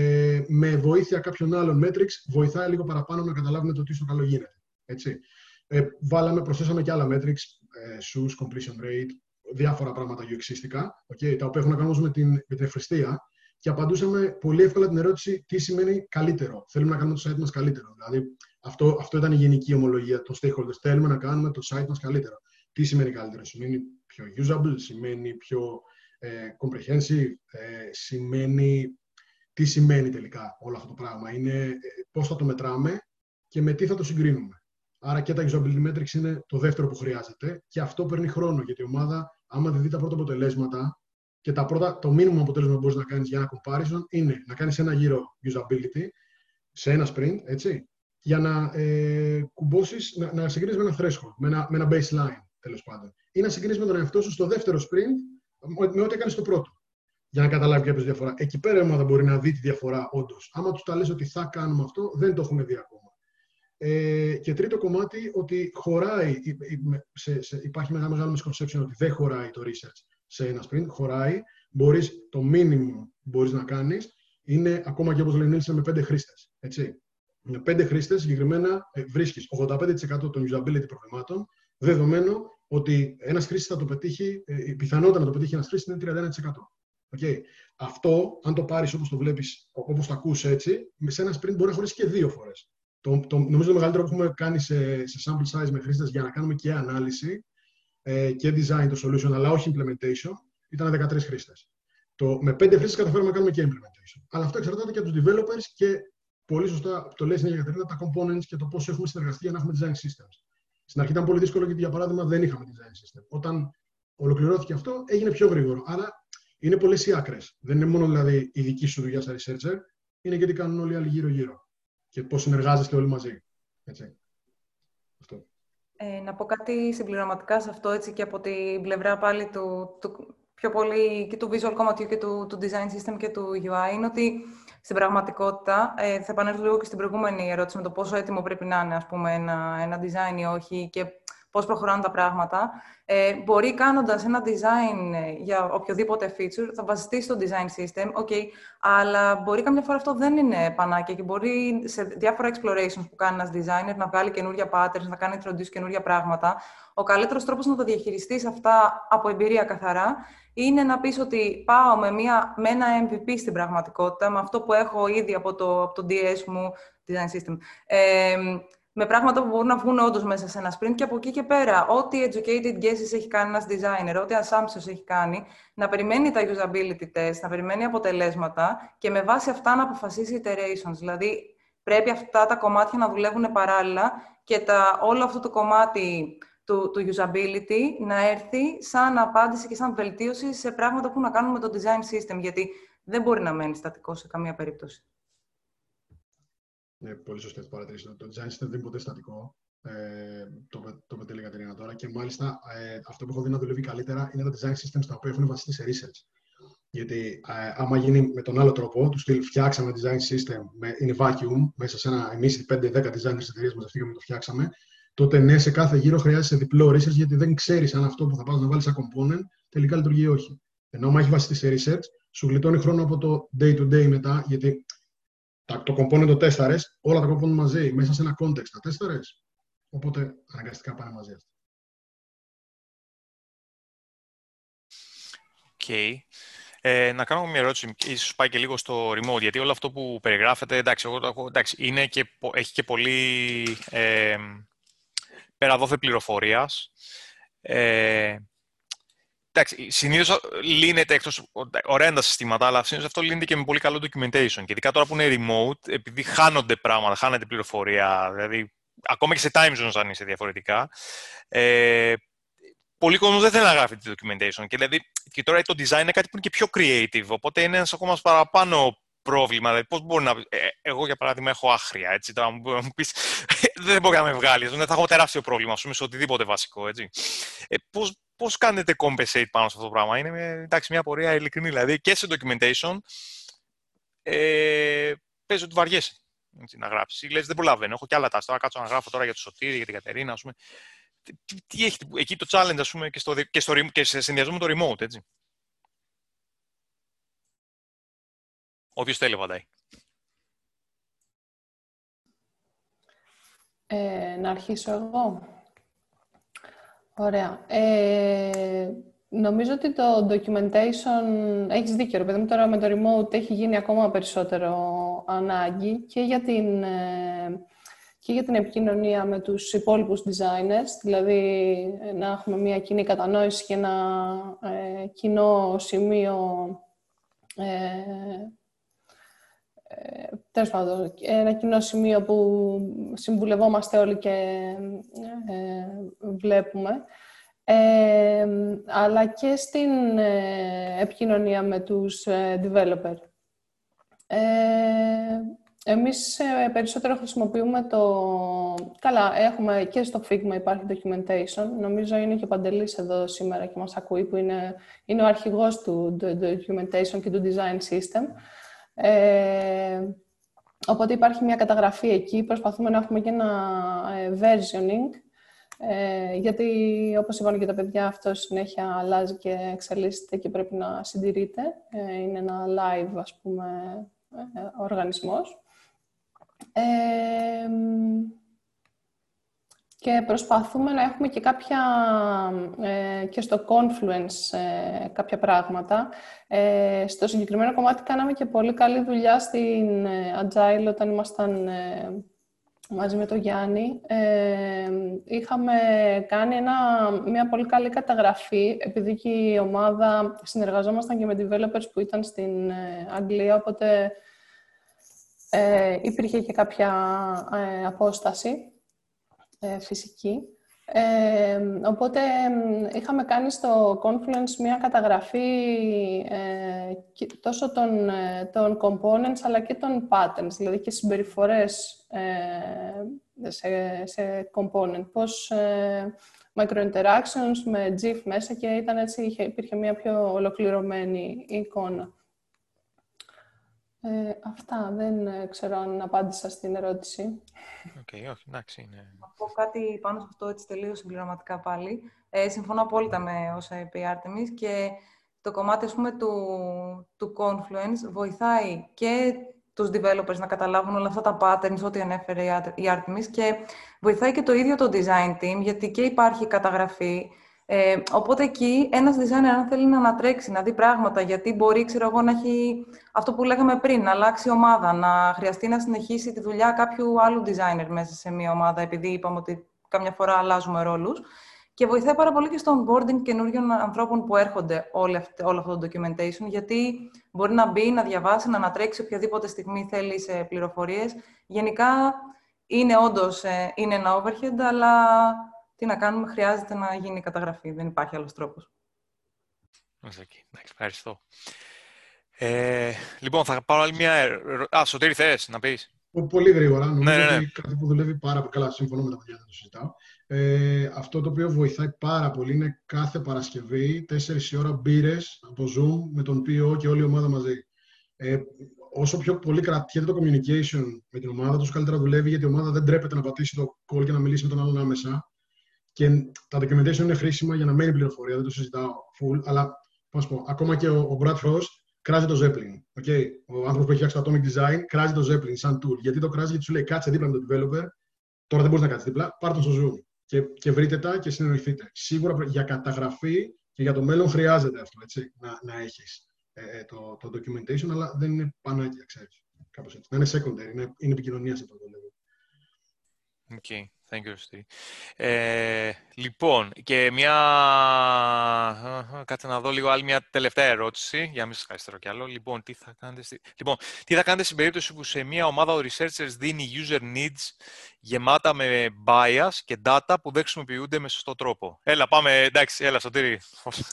Με βοήθεια κάποιων άλλων metrics βοηθάει λίγο παραπάνω να καταλάβουμε το τι στο καλό γίνεται. Έτσι. Προσθέσαμε και άλλα metrics, SUS, completion rate, διάφορα πράγματα UX-ιστικά, τα οποία έχουν να κάνουν με την ευχρηστία και απαντούσαμε πολύ εύκολα την ερώτηση τι σημαίνει καλύτερο. Θέλουμε να κάνουμε το site μας καλύτερο. Δηλαδή, αυτό ήταν η γενική ομολογία των stakeholders. Θέλουμε να κάνουμε το site μας καλύτερο. Τι σημαίνει καλύτερο? Σημαίνει πιο usable, σημαίνει πιο comprehensive, σημαίνει... Τι σημαίνει τελικά όλο αυτό το πράγμα? Είναι πώς θα το μετράμε και με τι θα το συγκρίνουμε. Άρα και τα usability metrics είναι το δεύτερο που χρειάζεται και αυτό παίρνει χρόνο, γιατί η ομάδα, άμα δεν δει τα πρώτα αποτελέσματα και το μήνυμο αποτέλεσμα που μπορείς να κάνεις για ένα comparison είναι να κάνεις ένα γύρο usability σε ένα sprint, έτσι, για να κουμπώσεις, να συγκρίνεις με ένα threshold, με ένα baseline, τέλος πάντων. Ή να συγκρίνεις με τον εαυτό σου στο δεύτερο sprint με ό,τι έκανες στο πρώτο. Για να καταλάβει κάποιος διαφορά. Εκεί πέρα η ομάδα μπορεί να δει τη διαφορά όντως. Άμα τους τα λες ότι θα κάνουμε αυτό, δεν το έχουν δει ακόμα. Και τρίτο κομμάτι, ότι χωράει, υπάρχει μεγάλο misconception ότι δεν χωράει το research σε ένα sprint. Χωράει, το minimum που μπορείς να κάνεις είναι, ακόμα και όπως λέει Νίλσεν, με 5 χρήστες. Έτσι. Με 5 χρήστες συγκεκριμένα βρίσκεις 85% των usability προβλημάτων, δεδομένου ότι ένας χρήστης θα το πετύχει, η πιθανότητα να το πετύχει ένας χρήστης είναι 31%. Okay. Αυτό, αν το πάρεις όπως το βλέπεις, όπως το ακούς έτσι, σε ένα sprint μπορεί να χωρίσει και 2 φορές. Νομίζω το μεγαλύτερο που έχουμε κάνει σε sample size με χρήστες για να κάνουμε και ανάλυση και design το solution, αλλά όχι implementation, ήταν 13 χρήστες. Με 5 χρήστες καταφέραμε να κάνουμε και implementation. Αλλά αυτό εξαρτάται και από τους developers και πολύ σωστά το λέει στην Κατερίνα, τα components και το πώς έχουμε συνεργαστεί για να έχουμε design systems. Στην αρχή ήταν πολύ δύσκολο γιατί, για παράδειγμα, δεν είχαμε design system. Όταν ολοκληρώθηκε αυτό, έγινε πιο γρήγορο. Άρα είναι πολλές οι άκρες. Δεν είναι μόνο δηλαδή η δική σου δουλειά σαν researcher, είναι και τι κάνουν όλοι οι άλλοι γύρω-γύρω. Και πώς συνεργάζεστε όλοι μαζί. Έτσι. Αυτό. Να πω κάτι συμπληρωματικά σε αυτό, έτσι, και από την πλευρά πάλι του πιο πολύ και του visual κομματιού και του design system και του UI, είναι ότι στην πραγματικότητα, θα επανέλθω λίγο και στην προηγούμενη ερώτηση με το πόσο έτοιμο πρέπει να είναι, ας πούμε, ένα design ή όχι και πώς προχωράνε τα πράγματα. Μπορεί κάνοντας ένα design για οποιοδήποτε feature, θα βασιστεί στο design system, okay, αλλά μπορεί καμιά φορά αυτό δεν είναι πανάκια και μπορεί σε διάφορα explorations που κάνει ένας designer να βγάλει καινούργια patterns, να κάνει introduce καινούργια πράγματα. Ο καλύτερος τρόπος να τα διαχειριστείς αυτά από εμπειρία καθαρά είναι να πεις ότι πάω με ένα MVP στην πραγματικότητα, με αυτό που έχω ήδη από το DS μου, design system, με πράγματα που μπορούν να βγουν όντως μέσα σε ένα sprint και από εκεί και πέρα, ό,τι educated guesses έχει κάνει ένας designer, ό,τι assumptions έχει κάνει, να περιμένει τα usability test, να περιμένει αποτελέσματα και με βάση αυτά να αποφασίσει iterations. Δηλαδή, πρέπει αυτά τα κομμάτια να δουλεύουν παράλληλα και όλο αυτό το κομμάτι του usability να έρθει σαν απάντηση και σαν βελτίωση σε πράγματα που να κάνουν με το design system, γιατί δεν μπορεί να μένει στατικό σε καμία περίπτωση. Ναι, πολύ σωστή αυτή η παρατήρηση. Το design system δεν είναι ποτέ στατικό. Το πετέλει η Κατερίνα τώρα. Και μάλιστα αυτό που έχω δει να δουλεύει καλύτερα είναι τα design systems τα οποία έχουν βασιστεί σε research. Γιατί άμα γίνει με τον άλλο τρόπο, του στυλ φτιάξαμε design system in vacuum, μέσα σε εμείς οι 5-10 designers εταιρείες μαζευτήκαμε και το φτιάξαμε, τότε ναι, σε κάθε γύρο χρειάζεσαι διπλό research, γιατί δεν ξέρεις αν αυτό που θα πας να βάλεις σαν component τελικά λειτουργεί ή όχι. Ενώ άμα έχει βασιστεί σε research, σου γλιτώνει χρόνο από το day-to-day μετά, γιατί το component το τέσταρες, όλα τα component μαζί, μέσα σε ένα context τα τέσταρες, οπότε αναγκαστικά πάνε μαζί αυτά. Okay. Να κάνω μια ερώτηση, ίσως πάει και λίγο στο remote, γιατί όλο αυτό που περιγράφεται, εντάξει, είναι και, έχει και πολύ πέρα δόθε πληροφορίας. Εντάξει, συνήθως λύνεται, εκτός, ωραία είναι τα συστήματα, αλλά συνήθως αυτό λύνεται και με πολύ καλό documentation. Και ειδικά τώρα που είναι remote, επειδή χάνονται πράγματα, χάνεται πληροφορία, δηλαδή ακόμα και σε time zones αν είσαι διαφορετικά, πολλοί κόσμος δεν θέλει να γράφει τη documentation. Και, δηλαδή, και τώρα το design είναι κάτι που είναι και πιο creative, οπότε είναι ένας ακόμα παραπάνω πρόβλημα. Δηλαδή, πώς μπορεί να. Εγώ, για παράδειγμα, έχω άχρια. Έτσι, τώρα μου πεις, δεν μπορεί να με βγάλει. Δεν θα έχω τεράστιο πρόβλημα, ας πούμε, σε οτιδήποτε βασικό. Έτσι. Πώς κάνετε compensate πάνω σε αυτό το πράγμα? Είναι εντάξει, μια πορεία ειλικρινή. Δηλαδή, και σε documentation παίζει ότι βαριέσαι να γράψεις. Λες, δεν προλαβαίνω. Έχω και άλλα τάστα. Τώρα κάτσω να γράφω τώρα για το Σωτήρη, για την Κατερίνα, ας πούμε. Τι έχει εκεί το challenge, ας πούμε, και σε συνδυασμό με το remote, έτσι. Όποιος θέλει, βαντάει. Να αρχίσω εγώ. Ωραία. Νομίζω ότι το documentation, έχεις δίκιο, ρε παιδί μου, τώρα με το remote έχει γίνει ακόμα περισσότερο ανάγκη και για και για την επικοινωνία με τους υπόλοιπους designers, δηλαδή να έχουμε μια κοινή κατανόηση και ένα κοινό σημείο, τέλος πάντων, ένα κοινό σημείο που συμβουλευόμαστε όλοι και βλέπουμε, αλλά και στην επικοινωνία με τους developer. Εμείς περισσότερο χρησιμοποιούμε Καλά, έχουμε και στο Figma υπάρχει documentation. Νομίζω είναι και ο Παντελής εδώ σήμερα και μας ακούει, που είναι ο αρχηγός του documentation και του design system. Οπότε υπάρχει μια καταγραφή εκεί. Προσπαθούμε να έχουμε και ένα versioning, γιατί όπως είπαν και τα παιδιά, αυτό συνέχεια αλλάζει και εξελίσσεται και πρέπει να συντηρείται. Είναι ένα live, ας πούμε, οργανισμός. Και προσπαθούμε να έχουμε και και στο Confluence κάποια πράγματα. Στο συγκεκριμένο κομμάτι κάναμε και πολύ καλή δουλειά στην Agile όταν ήμασταν μαζί με τον Γιάννη. Είχαμε κάνει μια πολύ καλή καταγραφή, επειδή και η ομάδα συνεργαζόμασταν και με developers που ήταν στην Αγγλία, οπότε υπήρχε και κάποια απόσταση φυσική. Οπότε είχαμε κάνει στο Confluence μια καταγραφή τόσο των components αλλά και των patterns, δηλαδή και συμπεριφορές σε component, πώς micro-interactions με GIF μέσα, και ήταν έτσι, υπήρχε μια πιο ολοκληρωμένη εικόνα. Αυτά, δεν ξέρω αν απάντησα στην ερώτηση. Όχι, εντάξει. Να πω κάτι πάνω σε αυτό, έτσι τελείως συμπληρωματικά πάλι. Συμφωνώ απόλυτα με όσα είπε η Άρτεμις, και το κομμάτι, ας πούμε, του Confluence βοηθάει και τους developers να καταλάβουν όλα αυτά τα patterns, ό,τι ανέφερε η Άρτεμις, και βοηθάει και το ίδιο το design team, γιατί και υπάρχει καταγραφή. Οπότε εκεί ένας designer, αν θέλει να ανατρέξει, να δει πράγματα, γιατί μπορεί, ξέρω εγώ, να έχει αυτό που λέγαμε πριν, να αλλάξει ομάδα, να χρειαστεί να συνεχίσει τη δουλειά κάποιου άλλου designer μέσα σε μια ομάδα, επειδή είπαμε ότι καμιά φορά αλλάζουμε ρόλους. Και βοηθάει πάρα πολύ και στο onboarding καινούριων ανθρώπων που έρχονται όλο αυτό το documentation, γιατί μπορεί να μπει, να διαβάσει, να ανατρέξει οποιαδήποτε στιγμή θέλει σε πληροφορίες. Γενικά είναι όντως είναι ένα overhead, αλλά τι να κάνουμε, χρειάζεται να γίνει καταγραφή. Δεν υπάρχει άλλος τρόπος. Εντάξει, ευχαριστώ. Λοιπόν, θα πάρω άλλη μια ερώτηση. Σωτήρη, θες να πεις? Πολύ γρήγορα. Νομίζω Ναι. ότι κάτι που δουλεύει πάρα πολύ καλά. Συμφωνώ με τα παιδιά, δεν το συζητάω. Αυτό το οποίο βοηθάει πάρα πολύ είναι κάθε Παρασκευή 4 η ώρα μπύρες από Zoom με τον PO και όλη η ομάδα μαζί. Όσο πιο πολύ κρατιέται το communication με την ομάδα, τόσο καλύτερα δουλεύει, γιατί η ομάδα δεν τρέπεται να πατήσει το call και να μιλήσει με τον άλλον άμεσα. Και τα documentation είναι χρήσιμα για να μένει πληροφορία, δεν το συζητάω full, αλλά πώς πω, ακόμα και ο Brad Frost κράζει το Zeppelin. Okay? Ο άνθρωπος που έχει φτιάξει το Atomic Design κράζει το Zeppelin σαν tool. Γιατί το κράζει? Γιατί σου λέει κάτσε δίπλα με τον developer, τώρα δεν μπορείς να κάτσεις δίπλα, πάρ' τον στο Zoom και βρείτε τα και συνεννοηθείτε. Σίγουρα για καταγραφή και για το μέλλον χρειάζεται αυτό, έτσι, να έχεις το documentation, αλλά δεν είναι πανάκια, ξέρεις. Κάπως έτσι. Να είναι secondary, είναι επικοινωνία σε αυτό το level. Okay. Thank you, Στή. Λοιπόν, και κάτσε να δω λίγο άλλη μια τελευταία ερώτηση, για να μην σας καθυστερώ κι άλλο. Λοιπόν, τι θα κάνετε στην περίπτωση που σε μια ομάδα ο researchers δίνει user needs γεμάτα με bias και data που δεν χρησιμοποιούνται με σωστό τρόπο? Έλα, πάμε, εντάξει, έλα, Σωτήρη.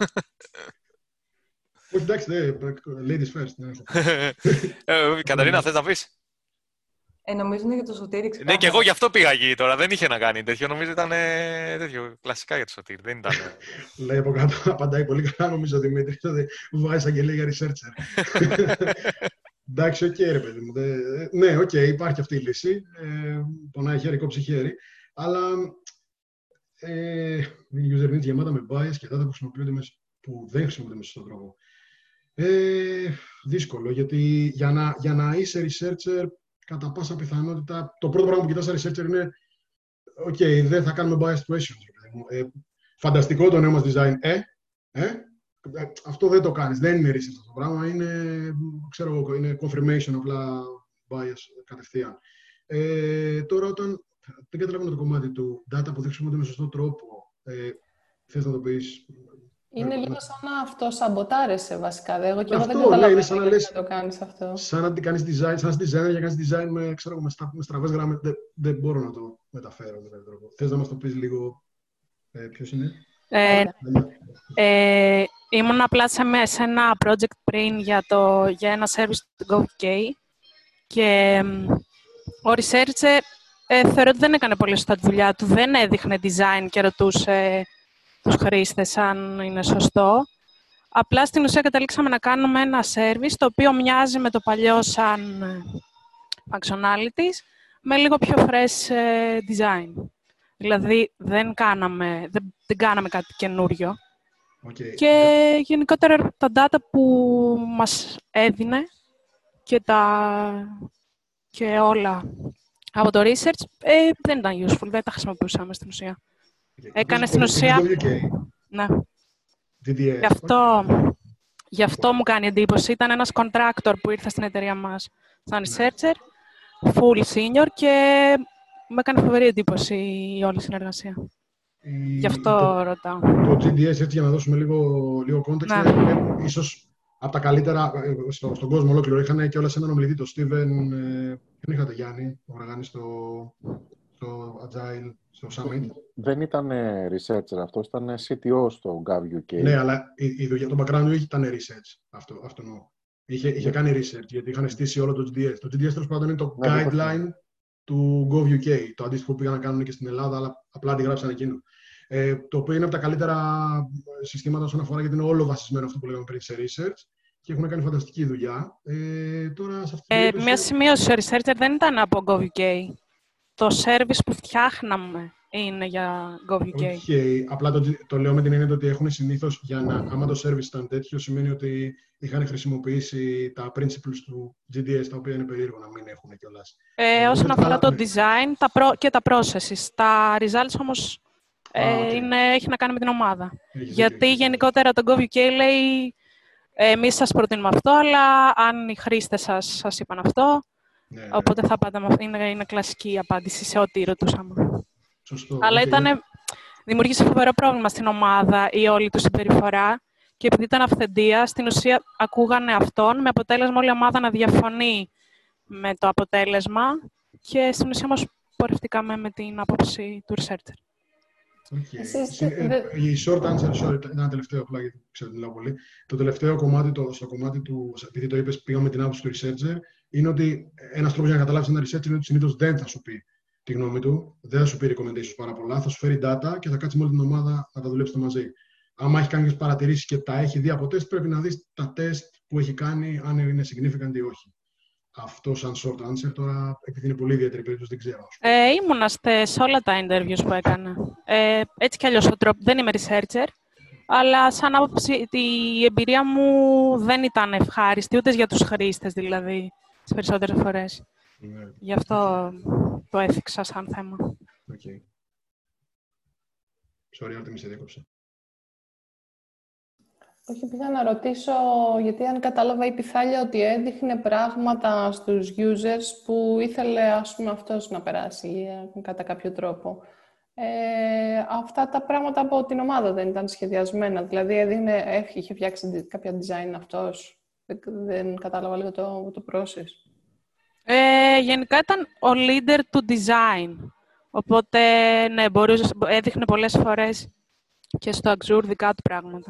Όχι, εντάξει, ladies first. Καταρίνα, θες να πεις? Νομίζω είναι για το Σωτήρη. Ναι, και εγώ γι' αυτό πήγα εκεί τώρα. Δεν είχε να κάνει τέτοιο. Νομίζω ήταν τέτοιο κλασικά για το Σωτήρη. Δεν ήταν. Λέει από κάτω, απαντάει πολύ καλά, νομίζω, Δημήτρη. Βάζει αγγελία για researcher. Εντάξει, οκ, ρε παιδί μου. Ναι, οκ, υπάρχει αυτή η λύση. Πονάει χέρι, κόψει χέρι. Αλλά user needs γεμάτα με bias και data που δεν χρησιμοποιούνται με σωστό τρόπο. Δύσκολο, γιατί για να είσαι researcher, κατά πάσα πιθανότητα, το πρώτο πράγμα που κοιτάς σαν researcher είναι «OK, δεν θα κάνουμε biased questions». Φανταστικό το νέο μας design. Αυτό δεν το κάνεις. Δεν είναι research αυτό το πράγμα. Είναι confirmation, απλά bias κατευθείαν. Τώρα, όταν Δεν καταλαβαίνω το κομμάτι του data που δεν χρησιμοποιούνται με σωστό τρόπο. Θες να το πεις? Είναι λίγο σαν να αυτοσαμποτάρεσαι βασικά. Εγώ δεν Αυτό, καταλαβαίνω είναι σαν να λες, να το κάνεις αυτό. σαν να κάνεις design, σαν να είσαι designer για να κάνεις design με στραβές γραμμές. Δεν μπορώ να το μεταφέρω με τον τρόπο. Θες να μας το πεις λίγο ποιος είναι? Ήμουν απλά σε ένα project πριν για ένα service του GovUK και ο researcher θεωρώ ότι δεν έκανε πολύ σωστά τη δουλειά του. Δεν έδειχνε design και ρωτούσε τους χρήστες αν είναι σωστό. Απλά στην ουσία καταλήξαμε να κάνουμε ένα service το οποίο μοιάζει με το παλιό σαν functionalities με λίγο πιο fresh design. Δηλαδή δεν κάναμε κάτι καινούριο. Okay. Και γενικότερα τα data που μας έδινε και όλα από το research δεν ήταν useful, δεν τα χρησιμοποιούσαμε στην ουσία. Okay. Έκανε στην ουσία... Ναι. Γι' αυτό μου κάνει εντύπωση. Ήταν ένας contractor που ήρθε στην εταιρεία μας σαν researcher, full senior και μου έκανε φοβερή εντύπωση η όλη συνεργασία. Γι' αυτό ρωτάω. Το GDS, έτσι για να δώσουμε λίγο context, είναι ίσως από τα καλύτερα στον κόσμο ολόκληρο. Είχαν και όλα σε έναν ομιλητή, το Steven, δεν είχατε Γιάννη, ο Βραγάνη στο Agile, στο Summit. Δεν ήταν researcher αυτός, ήταν CTO στο GovUK. Ναι, αλλά η δουλειά, το background του ήταν research, αυτό εννοώ. Είχε κάνει research, γιατί είχαν στήσει όλο το GDS. Το GDS, τέλος πάντων, είναι το guideline του GovUK, το αντίστοιχο που πήγαν να κάνουν και στην Ελλάδα, αλλά απλά αντιγράψαν εκείνο. Το οποίο είναι από τα καλύτερα συστήματα όσον αφορά, γιατί είναι όλο βασισμένο αυτό που λέγαμε πριν σε research και έχουν κάνει φανταστική δουλειά. Τώρα, σε αυτή μια σημείωση, ο researcher δεν ήταν από GovUK. Το service που φτιάχναμε είναι για GovUK. Okay. Απλά το λέω με την έννοια ότι έχουν συνήθως, άμα το service ήταν τέτοιο, σημαίνει ότι είχαν χρησιμοποιήσει τα principles του GDS, τα οποία είναι περίεργο να μην έχουν κιόλας. Όσον αφορά το design και τα processes. Τα results όμως έχει να κάνει με την ομάδα. Γιατί γενικότερα το GovUK λέει εμείς σας προτείνουμε αυτό, αλλά αν οι χρήστες σας είπαν αυτό, οπότε θα πάτε με αυτό. Είναι κλασική απάντηση σε ό,τι ρωτούσαμε. Σωστό. Αλλά δημιουργήσε φοβερό πρόβλημα στην ομάδα η όλη του συμπεριφορά και επειδή ήταν αυθεντία, στην ουσία ακούγανε αυτόν με αποτέλεσμα όλη η ομάδα να διαφωνεί με το αποτέλεσμα και στην ουσία όμως πορευτήκαμε με την άποψη του researcher. Η short answer, ένα τελευταίο απλά, γιατί ξέρω ότι μιλάω πολύ. Το τελευταίο κομμάτι, στο κομμάτι του, επειδή το είπες, πήγαμε με την άποψη του researcher, είναι ότι ένας τρόπος για να καταλάβεις ένα researcher είναι ότι συνήθως δεν θα σου πει τη γνώμη του, δεν θα σου πει recommendations πάρα πολλά, θα σου φέρει data και θα κάτσει με όλη την ομάδα να τα δουλέψετε μαζί. Άμα έχει κάνει παρατηρήσεις και τα έχει δει από τεστ, πρέπει να δεις τα τεστ που έχει κάνει, αν είναι significant ή όχι. Αυτό σαν short answer τώρα, επειδή είναι πολύ ιδιαίτερη περίπτωση, δεν ξέρω. Ήμουνα σε όλα τα interviews που έκανα. Έτσι κι αλλιώς δεν είμαι researcher, αλλά σαν άποψη η εμπειρία μου δεν ήταν ευχάριστη, ούτε για τους χρήστες δηλαδή, τις περισσότερες φορές. Γι' αυτό το έθιξα σαν θέμα. Okay. Sorry, Άρτεμι, σε διέκοψα. Όχι, πήγα να ρωτήσω, γιατί αν κατάλαβα η Πιθάλια ότι έδειχνε πράγματα στους users που ήθελε, ας πούμε, αυτός να περάσει κατά κάποιο τρόπο. Αυτά τα πράγματα από την ομάδα δεν ήταν σχεδιασμένα. Δηλαδή, είχε φτιάξει κάποια design αυτός. Δεν κατάλαβα λίγο το process. Γενικά ήταν ο leader του design. Οπότε, ναι, έδειχνε πολλές φορές και στο Azure δικά του πράγματα.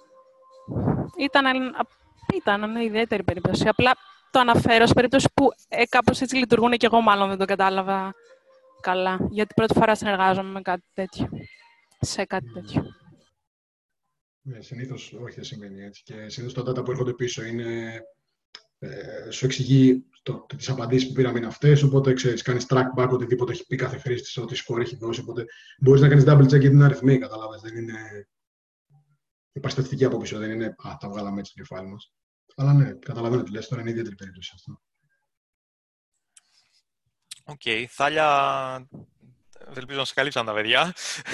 Ήταν μια ιδιαίτερη περίπτωση. Απλά το αναφέρω σε περίπτωση που κάπως έτσι λειτουργούν και εγώ μάλλον δεν το κατάλαβα καλά. Γιατί πρώτη φορά συνεργάζομαι με κάτι τέτοιο. Σε κάτι τέτοιο. Ναι, συνήθως όχι, δεν σημαίνει έτσι. Και συνήθως τα data που έρχονται πίσω είναι... σου εξηγεί τις απαντήσεις που πήραμε είναι αυτές, οπότε ξέρεις, κάνεις track back οτιδήποτε έχει πει κάθε χρήστης, ό,τι score έχει δώσει, οπότε μπορείς να κάνεις double check για την αριθμή, καταλάβες, δεν είναι... Υπάρχει στατιστική από πίσω, δεν είναι τα βγάλαμε έτσι στο file μας. Αλλά ναι, καταλαβαίνω τι λες, τώρα είναι ιδιαίτερη περίπτωση αυτό. Θάλια, Ελπίζω να σε καλύψαν τα παιδιά.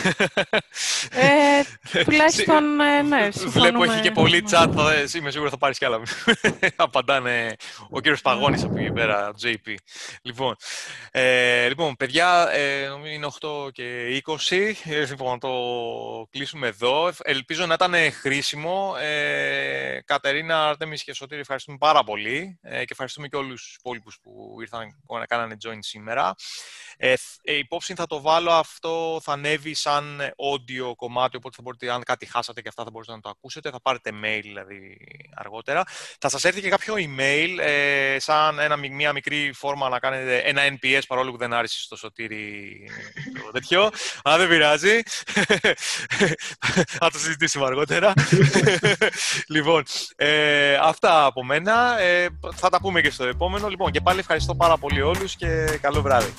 Τουλάχιστον, ναι, Βλέπω έχει και πολύ chat, είμαι σίγουρο θα πάρεις κι άλλα. Απαντάνε ο κύριος Παγώνης από εκεί πέρα, JP. Λοιπόν, παιδιά, είναι 8 και 20, λοιπόν, να το κλείσουμε εδώ. Ελπίζω να ήταν χρήσιμο. Κατερίνα, Αρτέμις και Σωτήρη, ευχαριστούμε πάρα πολύ και ευχαριστούμε και όλους τους υπόλοιπους που ήρθαν να κάνανε join σήμερα. Υπόψη θα το βάλω αυτό, θα ανέβει σαν audio κομμάτι, οπότε θα μπορείτε, αν κάτι χάσατε και αυτά θα μπορείτε να το ακούσετε, θα πάρετε mail δηλαδή αργότερα. Θα σας έρθει και κάποιο email, σαν μια μικρή φόρμα να κάνετε ένα NPS, παρόλο που δεν άρεσε στο Σωτήρι το τέτοιο, αλλά δεν πειράζει. Θα το συζητήσουμε αργότερα. Λοιπόν, αυτά από μένα, θα τα πούμε και στο επόμενο. Λοιπόν, και πάλι ευχαριστώ πάρα πολύ όλους και καλό βράδυ.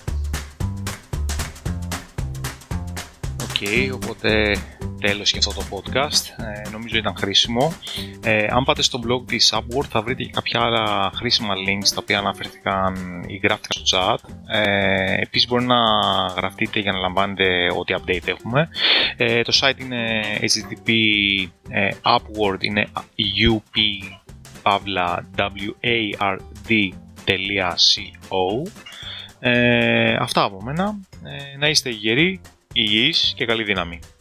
Οπότε τέλος και αυτό το podcast. Νομίζω ήταν χρήσιμο. Αν πάτε στο blog της Upwork θα βρείτε και κάποια άλλα χρήσιμα links τα οποία αναφέρθηκαν ή γράφτηκαν στο chat. Επίσης μπορεί να γραφτείτε για να λαμβάνετε ό,τι update έχουμε. Το site είναι http Upwork, είναι upward.co. Αυτά από μένα. Να είστε γεροί, υγιείς και καλή δύναμη.